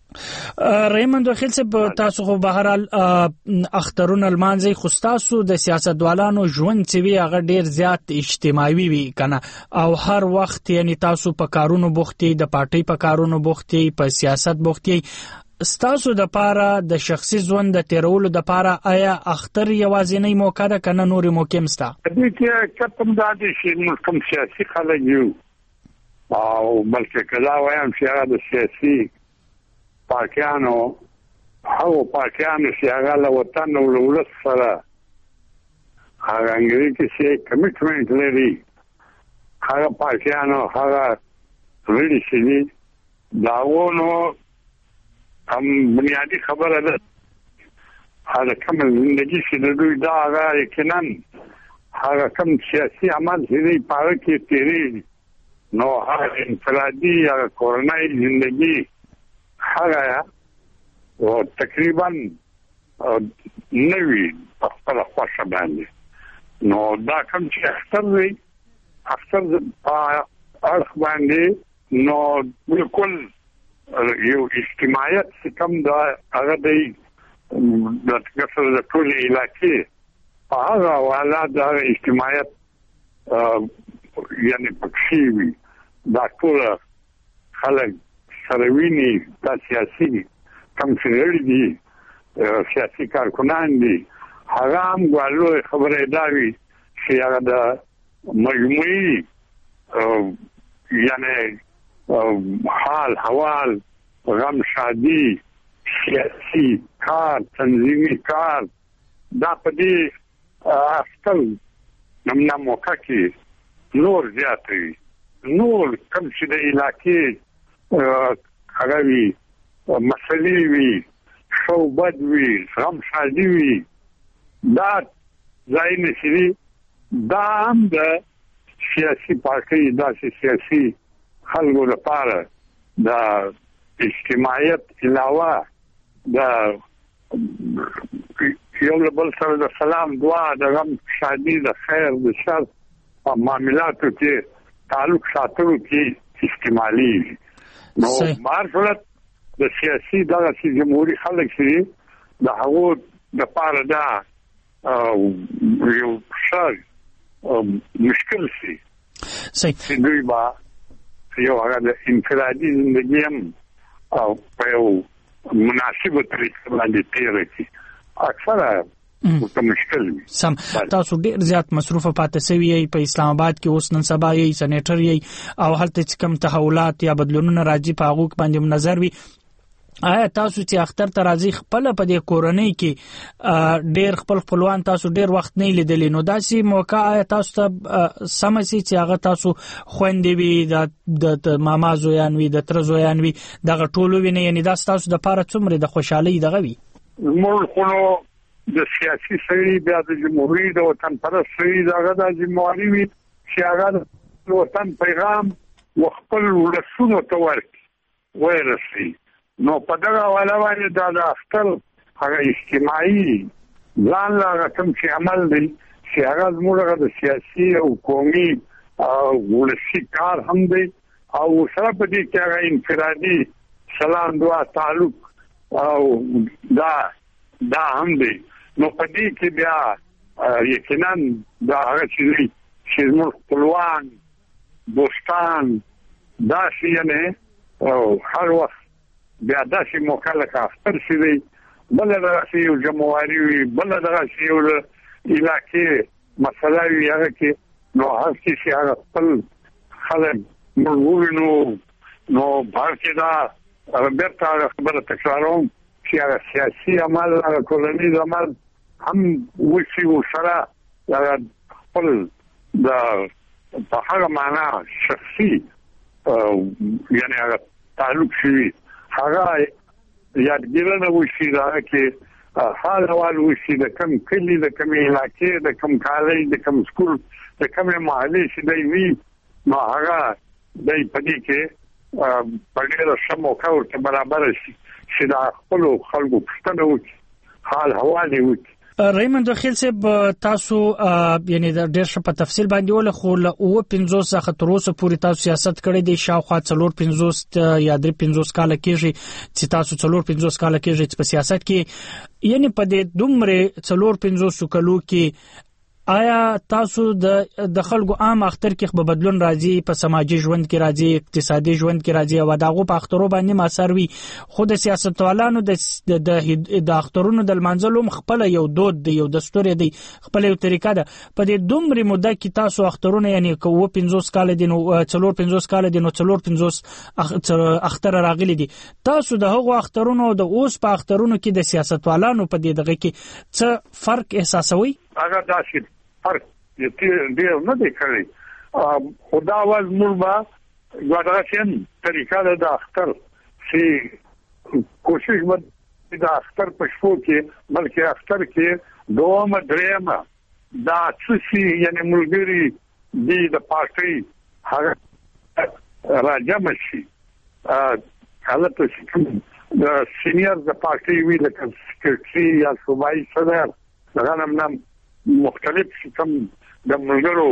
رحیم مندوخیل صاحب تاسو خو بهرحال اخترونه لمانځي خو تاسو د سیاستوالانو ژوند چې وی هغه ډیر زیات اجتماعي وي کنه او هر وخت یعنی تاسو په کارونو بوختي د پارټي په کارونو بوختي په سیاست بوختي. ستاسو د پاره د شخصي ژوند د تیرولو د پاره آیا اختر یوازینی موقع ده کنه نورې موقع مستا؟ دې کې کتم دا دي چې موږ کوم سیاسي خلک یو او بلکې کله وایم چې هغه د سیاسي پاکیانو هغه پاکیانو چې هغه له وطن او ولس سره هغه انګریزي چې کمیټمنټ لري هغه پاکیانو هغه ریډي شي داونو هم بنیادی خبره ده. هغه کوم زندگی چې د دوی دا هغه یقینا هغه کوم سیاسي عمل چې په هغه کې تیری نو هغه انفرادي هغه کورنۍ زندگی هغه او تقریبا نوی په خپل خوښه باندې نو دا کوم چې اختر دی اختر په اړه باندې نو بالکل یو اجتماعیت چې کوم دا هغه دی د ټکسر د ټول علاقې په هغه والا د اجتماعیت یعنی پکشي وي دا ټول خلک سروینی دا سیاسي کم څنګه دي سیاسي کارکنان دي هغه هم غواړي خبره داوي چې هغه د مجموعي یعنی حال حوال غم شادي سیاسي کار تنظیمي کار دا په دې اصل نمونه موقع کې نور زیاتوي نور کم چې د علاقې هغه وی مسلې وی شوبد وی غم شادي وی دا ځای نشي دا هم د سیاسي پارټي دا سیاسي خلکو لپاره د اجتماعیت علاوه د یو بل سره د سلام دعا د غم شادي د خیر د شر په معاملاتو کې تعلق ساتلو کې استعمالي نو مارفلت د سیاسي دغه جمهوریت خلک شي د هغو د پاره دا یو شر مشکل شي صحیح دوی با یو هغه د انفرادي زندگی هم او په یو مناسبه طریقه باندې تیر کی اکثره ورته مشکل وي. سم تاسو ډیر زیات مصروفه پاتې شوی یې په اسلام آباد کې، اوس نن سبا یې سېنیټر یې او هلته چې کوم تحولات یا بدلونونه راځي په هغه باندې نظر وي. آیا تاسو چې اختر ته راځي خپل په دې کورنۍ کې ډېر خپل خپلوان تاسو ډېر وخت نه لیدلی، نو داسې موقع آیا تاسو ته سم سي چې هغه تاسو خويندې وي د ماما زویان وي د تر زویان وي دغه ټولو ویني، یعنی دا تاسو د پاره څومره د خوشحالي دغه وي؟ موږ خو د سیاسي سړي بیا د جمهوریت او وطن پرست سړي دغه د جمهوریت وي چې هغه د وطن پیغام وخپل ولسونو ته ورکړي ورسي. نو په دغه حواله باندې دا د اختر هغه اجتماعي ځان لا کوم چې عمل دی چې هغه زموږ د سیاسي او قومي او ولسي کار هم دی او سره په دې کې هغه انفرادي سلام دعا تعلق او دا دا هم دی. نو په دې کې بیا یقینا دا هغه چې چې زموږ خپلوان دوستان دا شي نه او هر وخت بیا داسې موقع لکه اختر شي دی، بل دغه یو جمهواري وي، بل دغه یو علاقې مسله وي هغه کې نو هر څه چې هغه خپل خلک موږ ووینو نو بهر کې دا بیرته هغه خبره تکراروم چې هغه سیاسي عمل هغه ټولنیز عمل هم وشي ورسره هغه خپل د په هغه معنا شخصي یعنې هغه تعلق شي هغه یادګیرنه وشي دا کې حال حوال وشي د کم کلی د کم علاقې د کم کالج د کم سکول د کم محلې چې دی وي نو هغه د پدې کې په ډېر سمو کار ته برابر شي چې دا خپل خلکو پښتنه وکړي حال حوال وکړي. ریموند خیل صاحب تاسو یعنی د ډېر څه په تفصیل باندې ول خو له او پنځوس څخه تر اوسه پورې تاسو سیاست کړی دی، شاوخوا څلور پنځوس یا درې پنځوس کال کېږي چې تاسو څلور پنځوس کال کېږي چې په سیاست کې، یعنی په دې دومره څلور پنځوس کلو کې آیا تاسو د د خلکو عام اختر کې به بدلون راځي، په سماجی ژوند کې راځي، اقتصادي ژوند کې راځي او داغه په اخترو باندې ماثر وي؟ خو د سیاستوالانو د د اخترونو د منځلو خپل یو دود دی، یو دستور دی، خپل یو طریقه ده. په دې دومره مده کې تاسو اخترونه یعنی کوو پنځوس کال دي نو څلور پنځوس کال دي نو څلور پنځوس اختر راغلي دي، تاسو د هغو اخترونو د اوس په اخترونو کې د سیاستوالانو په دې دغه کې څه فرق احساسوي؟ هغه داسې فرق یې ډېر نه دی کړی، خدا واز مربا ګډاشن طریقه د اختر چې کوشش وکړي د اختر په شپو کې بلکې اختر کې دوه درېمه دا څه یعنی ملګری دی د پارټي هغه راځم شي هغه ته د سینیئر د پارټي وی لکه سکرټري یا صوبایي صدر هغه نام مختلف کوم د ملګرو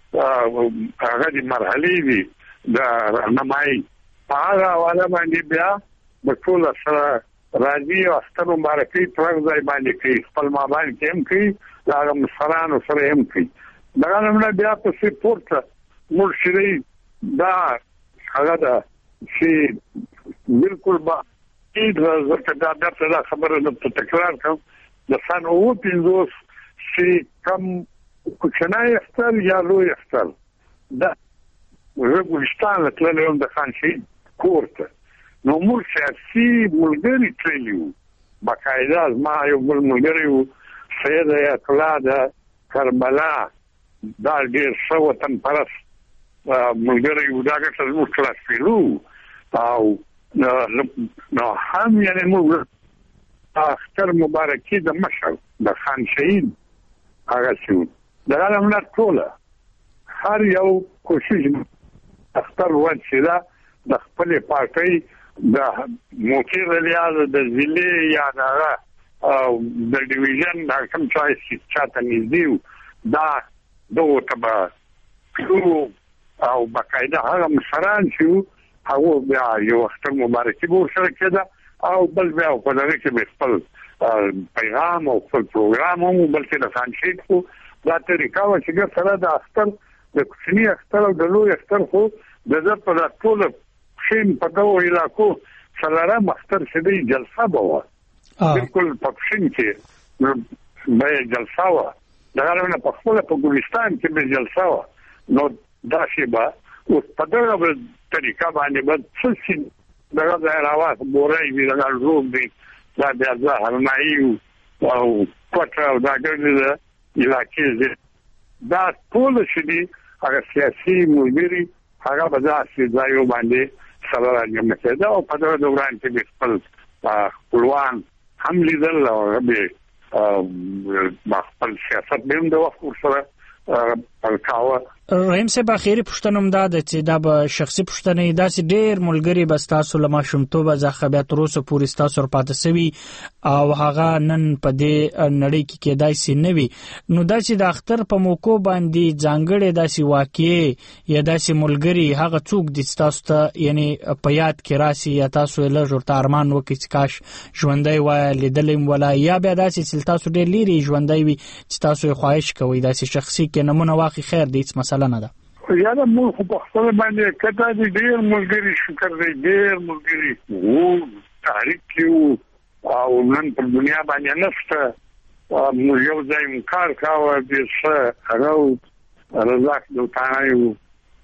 هغه د مرحلې دي د رهنمایي په هغه حواله باندې بیا د ټول سره راځي او اختر مبارکي پر ځای باندې کوي، خپل مابین کې هم کوي، هغه مشرانو سره هم کوي. دا نمونه بیا په سپورت مرشدي دا هغه دا چې بالکل با دې زکه دا د خبره د تکرار کوم د سن او پنځوس چې کم کوچنای اختر یا لوی اختر دا وګورستان تللی هم د خان شهید کور ته نو موږ سیاسي ملګري تللی وو، باقاعده زما یو بل ملګری وو سید ایت الله د کربلا دا ډېر ښه وطن پرست ملګری وو، دا ګټه زموږ کلاس پیلو او نو هم یعنې موږ اختر مبارکي د مشر د خان شهید هغه شو دا نمونه ټوله هر یو کوشش اختر ورشي دا د خپل پارټي د موقع ریاض د ضلع یا د د ډیویژن د کوم ځای چې چاته نږدې دا دوه تبع او باقاعده هغه مشران شو هغه بیا یو اختر مبارکي ورسره کېده او بل بیا په دغه کې خپل پیغام او خپل پروګرام هم بلکې د خانشید خو دا طریقه و چې سره د اختر د کوچني اختر او د لوی اختر خو د زړه په ټول شین په دغو علاقو څلورم اختر چې دی جلسه به وه بالکل په پښین کې به جلسه و دغه نه په خپل په ګلستان کې به جلسه و نو دا شی به او په دغه طریقه باندې به څه دغه ځای راوات بورې وی دغه روغ دی دا بیا ځه هرمایو او کوټه او دا ګرځي علاقې دا ټول شي دي هغه سیاسي ملګری هغه به ځای ځایو باندې سره راځي دا او په دغه دوران کې به خپل خپلوان هم لیدل او به خپل سیاست به هم د وخت سره کاوه. رحیم صاحب اخیری پوښتنه هم دا ده چې دا به شخصي پوښتنه داسې ډېر ملګري به ستاسو له ماشومتوبه څخه بیا تر اوسه پورې ستاسو ورپاتې سوي او هغه نن په دې نړۍ کې کېدای شي نه وي نو دا چې د اختر په موقع باندې ځانګړې داسې واقعې یا داسې ملګري هغه څوک دي ستاسو ته یعنی په یاد کې راسي یا تاسو یې لږ ورته ارمان وکړئ چې کاش ژوندی وای لیدلی م ولا یا بیا داسې چې تاسو ډېر لرې ژوندی وي چې تاسو یې خواهش کوئ داسې شخصي کې نمونه واخلي خیر دی هیڅ مسله نه ده. یاره مو خو په خپل باندې کته دي ډېر ملګري شکر دی ډېر ملګري وو تاریخ کې او نن په دنیا باندې نشته مو یو ځای کار کاوه د څه هغه رزاق دوتانایو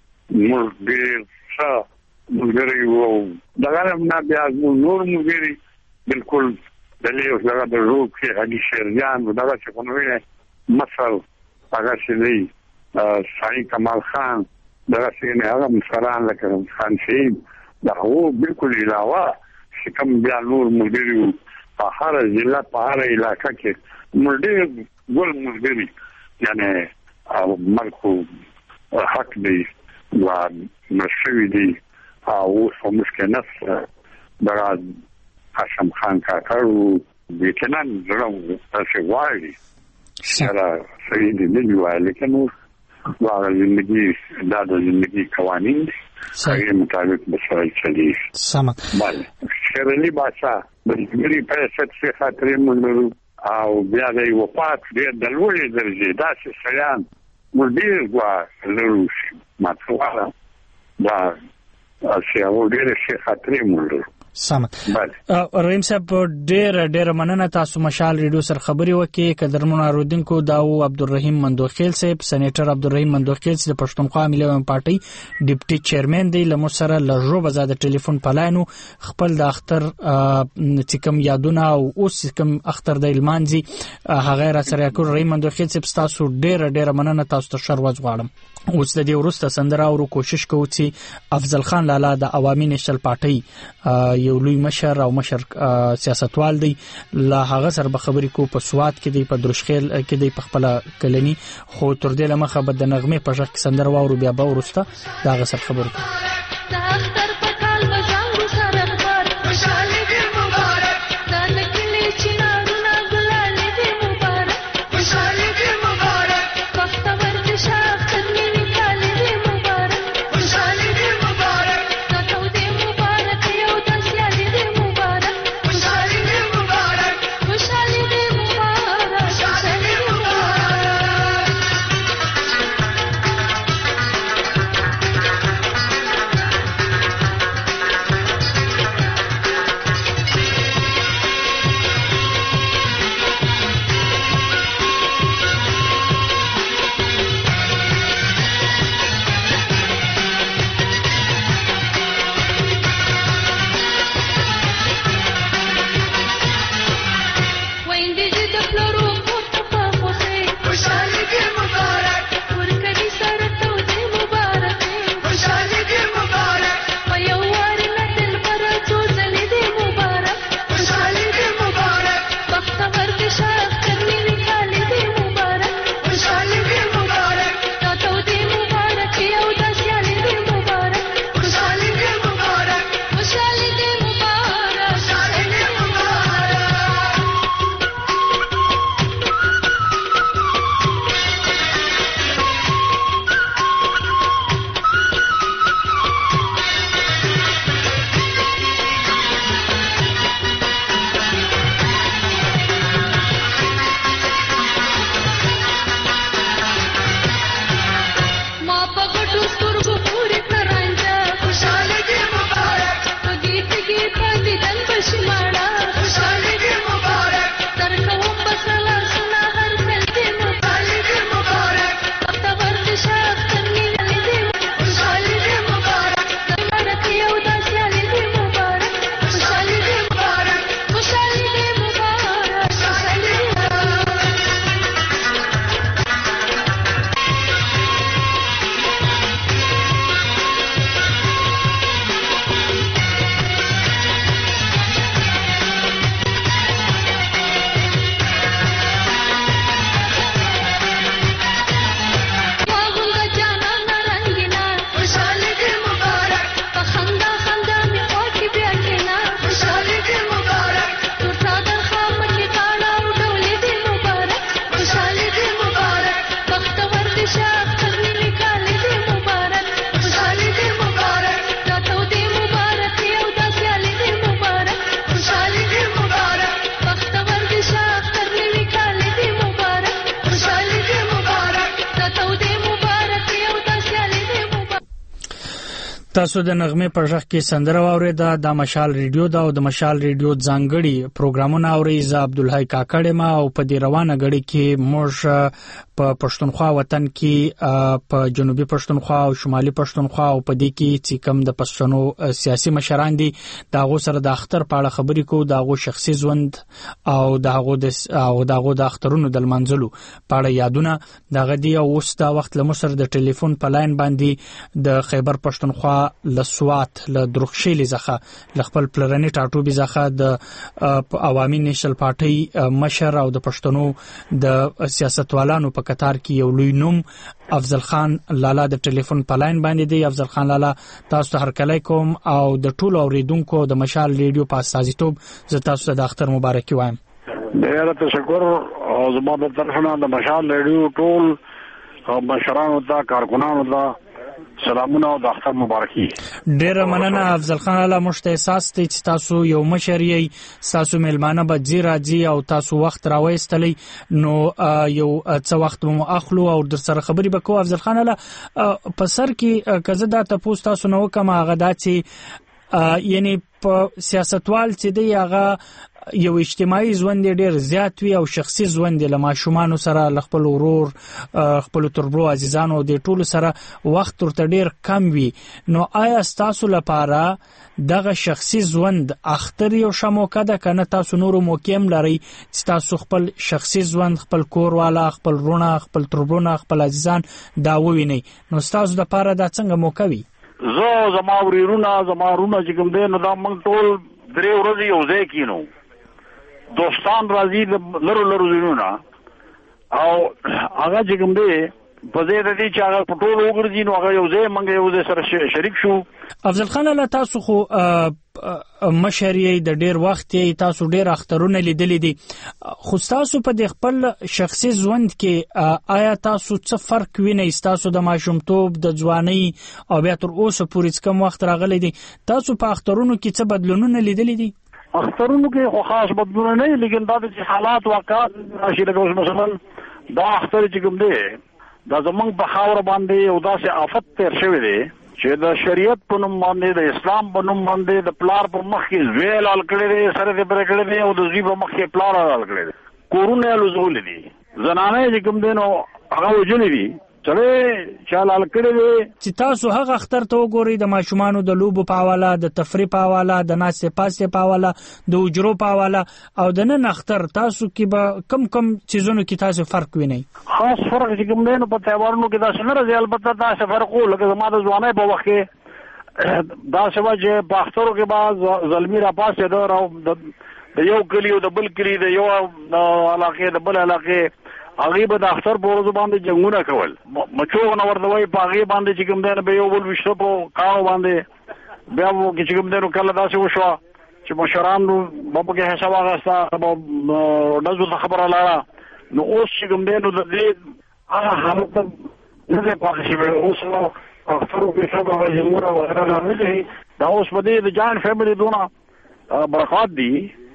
ملګري څه ملګري وو دغه نه بیا نور ملګري بالکل دلیو هغه د روح کې هغه شیرجان دغه څه په نوې مثال هغه شي سعید کمال خان دغه څنګه هغه مشران لکه خان شهید دا هو بالکل علاوه چې کوم بیا نور ملګري په هر ضلع په هر علاقه کې ملګري ګل ملګري یعنی ملکو حق دی و مشوي دی او سمسکه نفس دغه هاشم خان کاکړو د کنن زړه تاسو وایي سره سید دی وایي لیکن واغ زندگی دا د زندگی قوانین هغه مطابق بسره چلی سم بله شرلی بادشاہ د ګری په ست څخه خاطرې مونږ او بیا د وفات ډېر د لوړې درجه داسې سیان مدیر وا لروش ماتواله دا چې ډېر څه خاطرې مونږ سم رحیم صاحب ډېر ډېر مننه تاسو مشال ریډیو سره خبري وکړي قدرمن اوریدونکو داو عبدالرحیم مندوخیل صاحب سېنیټر عبدالرحیم مندوخیل د پښتونخوا ملي پارټي ډیپټي چیرمن دی لمو سره لږه بزاده ټلیفون پلاینو خپل د اختر چې کوم یادونه او اوس کوم اختر د المانزي هغه را سره کول رحیم مندوخیل صاحب تاسو ډېر ډېر مننه تاسو ته شروع غواړم اوس د دې ورسته سندره او کوشش کوو چې افضل خان لالا د عوامي نېشنل پارټي یو لوی مشر او مشر سیاستوال دی لا هغه سره به خبرې کو په سواد کې دی په درشخیل کې دی په خپل کلنی خو تر دې لمخه به د نغمه په ځخ سندره واورو بیا به ورسته دا هغه سره خبرې کو تاسو د نغمه پر ځخ کې سندره واوریده د مشال ریډیو دا او د مشال ریډیو ځانګړي پروګرامونه اوري ز عبدالحی کاکړ ما او په دې روانه غړي کې موږ په پښتونخوا وطن کې په جنوبي پښتونخوا او شمالي پښتونخوا او په دې کې چې کوم د پښتنو سیاسي مشران دي داغو سره د اختر په اړه خبرې کوو داغو شخصي ژوند او داغو د او داغو د اخترونو د منځلو په اړه یادونه دغه دی او اوس دا وخت له مصر د ټلیفون په لاین باندې د خیبر پښتونخوا لسوات له درخشيلي ځخه ل خپل پلرني ټاټوبي ځخه د عوامي نېشنل پارټي مشر او د پښتنو د سیاستوالانو په قطار کې یو لوی نوم افضل خان لالا د ټلیفون په لاین باندې دی. افضل خان لالا تاسو ته هرکلی کوم او د ټولو اوریدونکو د مشال ریډیو په استازیتوب زه تاسو ته د اختر مبارکي وایم. ډېر تشکر او زما د طرفه د مشال ریډیو ټول مشرانو ته کارکونانو ته سلامونه او د اختر مبارکي. ډېر مننه افضل خان لالا مشته احساس ته چې تاسو یو مشر یې تاسو ملمانه به زی راځي او تاسو وخت راوېستلی نو یو څه وخت مو اخلو او در سره خبرې وکړو. افضل خان لالا په سر کې کزه دا تاسو تاسو نو کوم هغه داتې یعنی په سیاستوال چې دی هغه یو اجتماعي ژوند ډېر زیات وي او شخصي ژوند له ماشومان سره خپل ورور خپل تربرو عزیزانو د ټولو سره وخت ورته ډېر کم وي نو آیا تاسو لپاره دغه شخصي ژوند اختر یو شموکه ده کنه تاسو نورو موکم لري چې تاسو خپل شخصي ژوند خپل کور والا خپل رونه خپل تربرونه خپل عزیزان دا وویني نو تاسو لپاره دا څنګه موکوي؟ زه زما ورونه زما رونه چې کوم دی نو دا موږ ټول درې ورځې یو ځای کینو دوستان راځي د لرو لرو زینونه او هغه چې کوم دی په دې د دې چې هغه په ټول وګرځي نو هغه یو ځای موږ یو ځای سره شریک شو. افضل خان لالا تاسو خو مشرې د ډېر وخت یې تاسو ډېر اخترونه لیدلې دي خو تاسو په د خپل شخصي ژوند کې آیا تاسو څه فرق وینئ تاسو د ماشومتوب د ځوانۍ او بیا تر اوسه پورې کوم وخت راغلی دی تاسو په اخترونو کې څه بدلونونه لیدلې دي؟ اخترونو کې خو خاص بدلونه نه لیکن دا د حالات واقعات راشي لکه مثلا دا اختر چې کوم دی دا زمونږ په خاور باندې او داسې آفت تیر شوی دی چې د شریعت په نوم باندې د اسلام په نوم باندې د پلار په مخ کې زوی لال کړی دی سره دې پر کړی دی او د زوی په مخ کې پلار لال کړی دی کورونه لزول دي زنانه چې کوم دی نو هغه وجلې دي چلے چالال کړی دی چې تاسو هغه اختر ته وګورئ د ماشومانو د لوبو په حواله د تفریح په حواله د ناستې پاستې په حواله د اجرو په حواله او د نن اختر تاسو کې به کم کم چیزونو کې تاسو فرق وینئ؟ خاص فرق چې کوم دی نو په تهوارونو کې داسې نه راځي البته داسې فرق وو لکه زما د ځوانۍ په وخت کې داسې وه چې په اخترو کې به زلمي راپاڅېده او د یو کلي او د بل کلي د یو علاقې د بل علاقې هغه به د اختر په ورځ باندې جنگونه کول مچو نه ورته وای په هغه باندې چې کوم دی به یو بل وشته په کاو باندې بیا وو چې کوم دی نو کله داسې وشو چې مشران نو په کې حساب غاستا په دغه خبره لاله نو اوس چې کوم دی نو د دې هغه حالت نه ده پاتې شوی اوس نو اختر په څه به جنگونه وغیرہ نه دي دا اوس په دې د جان فیملی دونه برکات دي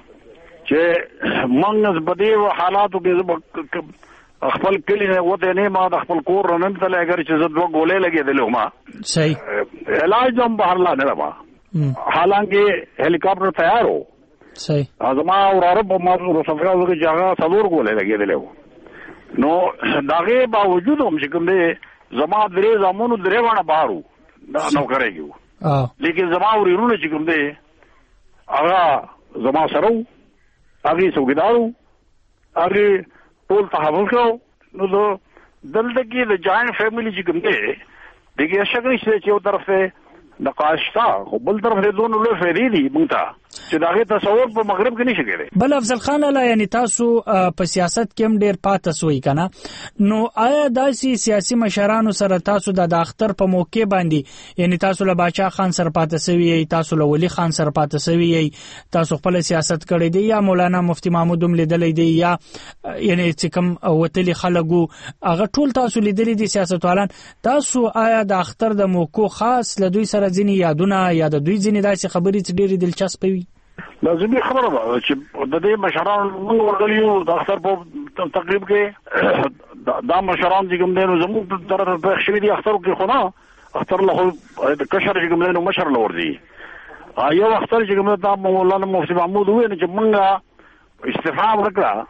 چې موږ په دې حالاتو کې خپل کلی نه وته نه ما د خپل کور رنن ته لګر چې زه دوه ګولې لګېدلې ما صحیح علاج هم بهر لا نه ما حالانکه هلیکاپټر تیار وو صحیح ازما او عرب ما سفر وکړ چې هغه څلور ګولې لګېدلې نو داغه باوجود هم چې کوم دې زما درې زمونو درې ونه بارو دا نو کوي لیکن زما ورونو چې کوم دې هغه زما سره هغه څوګدارو هغه ټول تحول کړو نو دلته کې د جاین فیملی چې کوم دی دغه شګې چې یو طرف ته د قاشتا خو بل طرف ته دوه لوی فری دي مونږ چې داغه تصور په مغرب کې نشي کېږي. بل افضل خان لالا یعنی تاسو په سیاست کې هم ډیر پاتې سوې کنه نو آیا داسي سیاسي مشرانو سره تاسو د اختر په موقع باندې یعنی تاسو له باچا خان سره پاتې سوې تاسو له ولی خان سره پاتې سوې تاسو خپل سیاست کړی دی یا مولانا مفتی محمود هم لیدلې دی یا یعنی چې کوم وتلی خلګو هغه ټول تاسو لیدلې دي سیاستوالان تاسو آیا د اختر د موقع خاص له دوی سره ځینې یادونه یا د دوی ځینې داسې خبرې چې ډېرې دلچسپې وي؟ لازمي خبره ده چې د دې مشران موږ ورغلیو د اختر په تقریب کې دا مشران چې کوم دي نو زموږ طرف په شوي دي اختر کې خو نه اختر له د کشر چې کوم نو مشر لور دی یو اختر چې کوم دا مولانا مفتی محمود وې چې موږ استعفا وکړه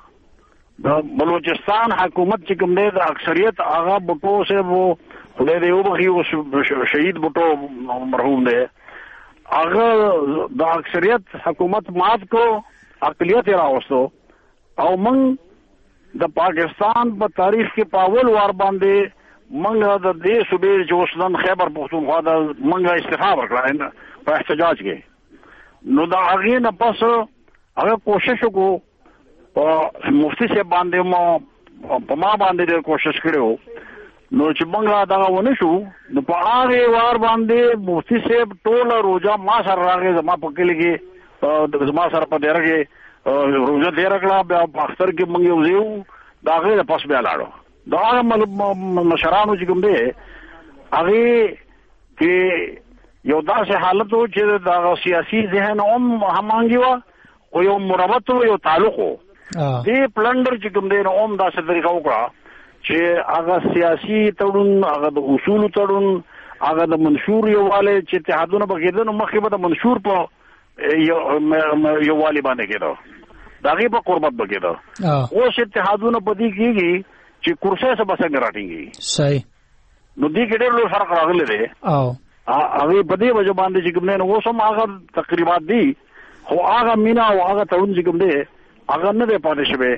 د بلوچستان حکومت چې کوم دی د اکثریت هغه بوټو سے وو خدای دې وبخي شهید بوټو مرحوم دی هغه د اکثریت حکومت مات کو اقلیت راوستو او موږ د پاکستان په تاریخ کې پاول وار باندې موږ د دې صوبې جوشدن خیبر پختونخوا د موږ استعفا وکړه په احتجاج کې نو دا هغه نه پس هغه کوشش وکړو په مفتي صاحب باندې مو په ما باندې کوشش کړو نو چې موږ دا ونه شو نو په هغه وار باندې مفتي صاحب ټول روزه ما سره راغی زما په کلی کې زما سره په ډیر کې روزه ډیر کړه بیا په اختر کې موږ یو ځیو دا هغه پس بیا لاړو دا هغه مشرانو چې کوم دی هغه کې یو داسې حالت و چې دا سیاسي ذهن هم همانګي و او یو مربوط یو تعلق و دې پلندر چې کوم دی نو هم داسې طریقه وکړه چې هغه سیاسي تړون هغه د اصول تړون هغه د منشور یو والے چې اتحادونه بغیدل نو مخکې به د منشور په یو والي باندې کېدو دا غي په قربت بغیدو اوس اتحادونه پدې کېږي چې کرسي څخه بسنګ راټینګي صحیح نو دې کې ډېر لوی فرق راغلی دی او هغه په دې وجه باندې چې کوم نه اوس هم هغه تقریبات دي خو هغه مینا او هغه تړون چې کوم دی هغه نه دی پاتې شوی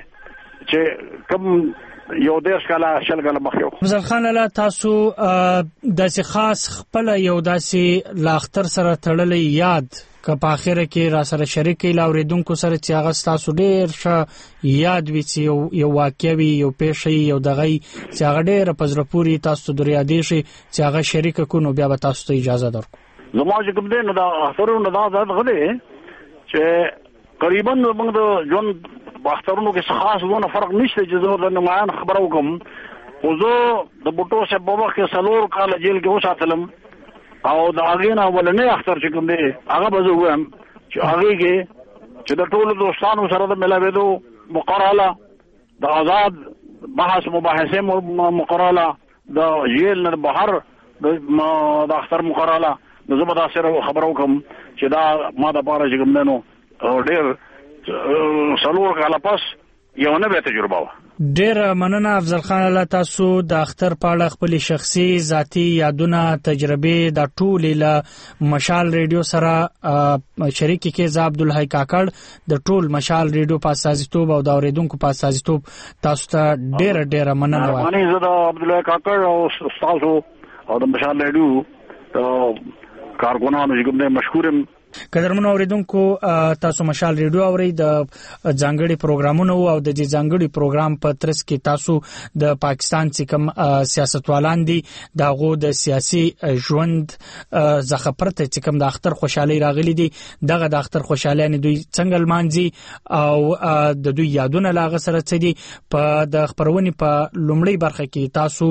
چې کوم یو دیش کاله شل کاله مخکې افضل خان الله تاسو داسې خاص خپل یو داسې لاختر سره تړلې یاد که په اخره کې را سره شریک لا اوریدونکو سره چې هغه تاسو ډېر ښه یاد وي چې یو واقع وي یو پیښه یو دغه چې هغه ډېر په زړه پورې تاسو د یادې شي چې هغه شریک کو نو بیا به تاسو ته اجازه درکړو زما چې کوم دی نو دا اخترونو دا غلي چې قریبا موږ د جون اخترونو کې خاص ونه فرق نشته چې زه د نمایان خبرو کوم خو زه د بوټو سبب کې سلور کال جیل کې وساتلم او د هغه نه ولنې اختر چې کوم دی هغه به زه وایم چې هغه کې چې د ټولو دوستانو سره د ملاوېدو مقرره د آزاد بحث مباحثه مقرره د جیل نه بهر د اختر مقرره د زبر سره خبرو کوم چې دا ما د پاره چې کوم نو ډېر سلور کال پس یو نه به تجربه و ډیر مننه افضل خان الله تاسو د اختر په اړه خپل شخصي ذاتی یادونه تجربه د ټول له مشال ریډیو سره شریک کې ز عبد الحی کاکړ د ټول مشال ریډیو په اساسیتوب او د اوریدونکو په اساسیتوب تاسو ته ډیر ډیر مننه وایم معنی زه د عبد الحی کاکړ او تاسو او د مشال ریډیو کارګونانو چې کوم مشهورم قدرمنو اوریدونکو تاسو مشال ریډیو اوري د ځانګړي پروګرامونو او د دې ځانګړي پروګرام په ترڅ کې تاسو د پاکستان چې کوم سیاستوالان دي دغه د سیاسي ژوند زخه پرته چې کوم د اختر خوشحالي راغلي دي دغه د اختر خوشحالي دوی څنګه لمانځي او د دوی یادونه لاغه سره څه دي په د خبرونې په لومړی برخه کې تاسو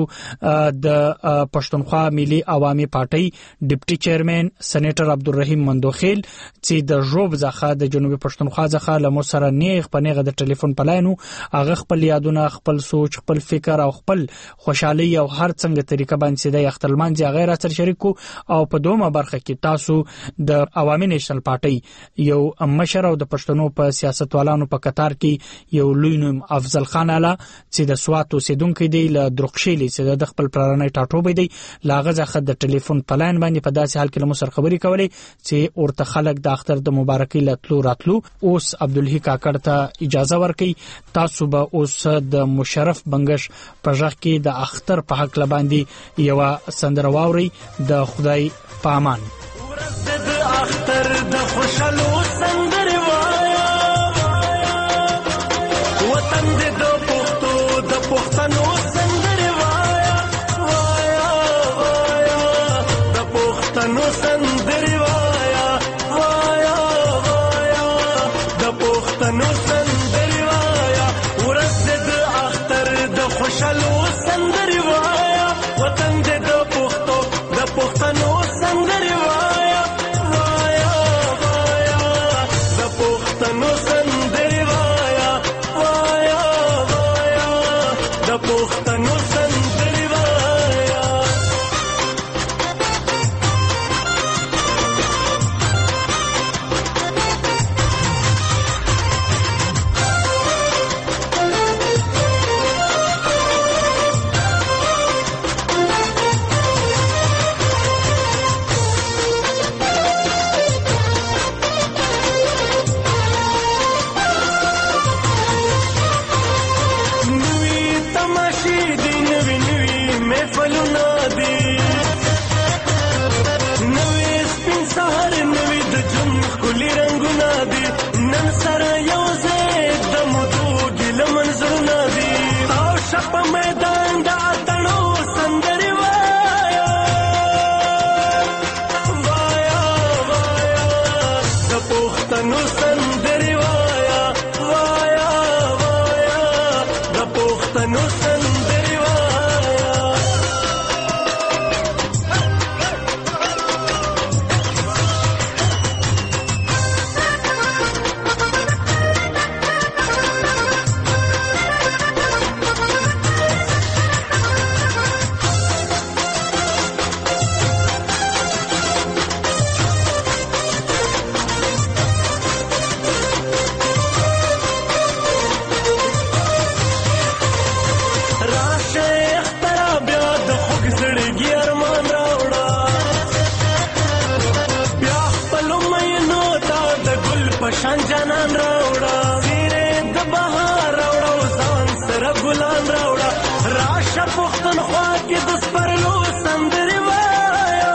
د پښتونخوا ملي عوامي پارټي ډیپټي چیرمن سېنیټر عبدالرحیم مندوخیل چې د ژوب ځخه د جنوبي پښتونخوا ځخه له سره نیغ په نیغه د ټلیفون پلاینو هغه خپل یادونه خپل سوچ خپل فکر او خپل خوشحالي او هر څنګه طریقه باندې د اختلمان ځای غیر اثر شریکو او په دومره برخه کې تاسو د عوامي نېشنل پارټي یو مشر او د پښتنو په سیاستوالانو په قطار کې یو لوی نوم افضل خان اعلی چې د سواتو سیدونکو دی له درخشيلي چې د خپل پرانه ټاټوبې دی لاغه ځخه د ټلیفون پلاین باندې په داسې حال کې له سره خبري کولې چې ورته خلک د اختر د مبارکي لتلو راتلو اوس عبدالحی کاکړ ته اجازه ورکړي تاسو به اوس د مشرف بنگش په ځخ کې د اختر په حق لباندې یو سندره واوري د خدای په امان د اختر د خوشالو سندره وایا وطن د پښتو د پښتنو سندره وایا وایا وایا د پښتنو سندره خوشالو سندري وایا وطن دې د پښتو د پښتنو سندري وایا محفلونه دي نوې سپین سهار نوې د ژوند ښکلي رنګونه دي نن سره یو ځای د مودو ګیله منظرونه دي او شه په میدان د اتڼو سندرې وایه وایه وایه د پښتنو سندرې وایه وایه وایه د پښتنو سندرې وایه شان جانان راوړه زیرې د بهار راوړه ځان سره ګلان راوړه راشه پښتونخوا کې د سپرلو سندرې وایه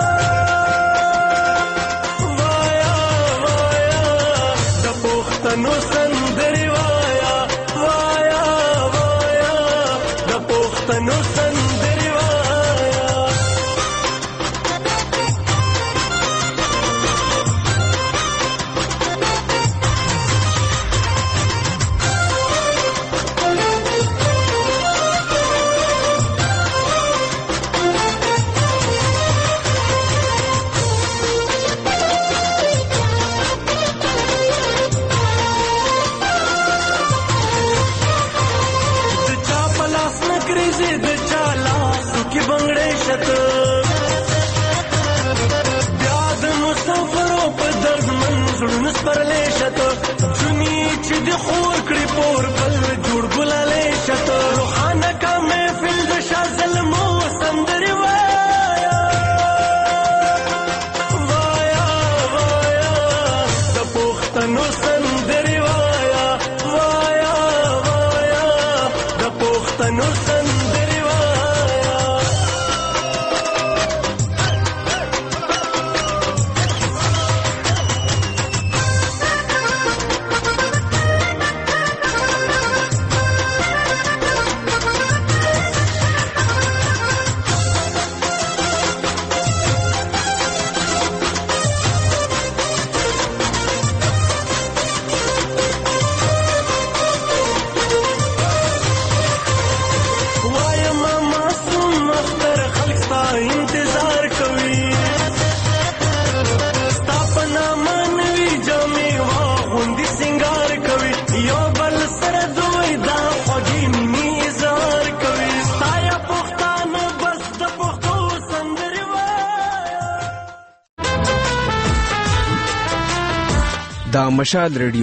وایه وایه د پښتنو سندرې وایه وایه وایه د پښتنو سندرې وایه سپرلی شته جونی چې د خور کړي پور بل جوړ ګلالی شته روحانه کا محفل د شاه زلمو سندرې وایه وایه وایه د پښتنو سندرې وایه وایه وایه د پښتنو سندرې وایه دا مشال ریډیو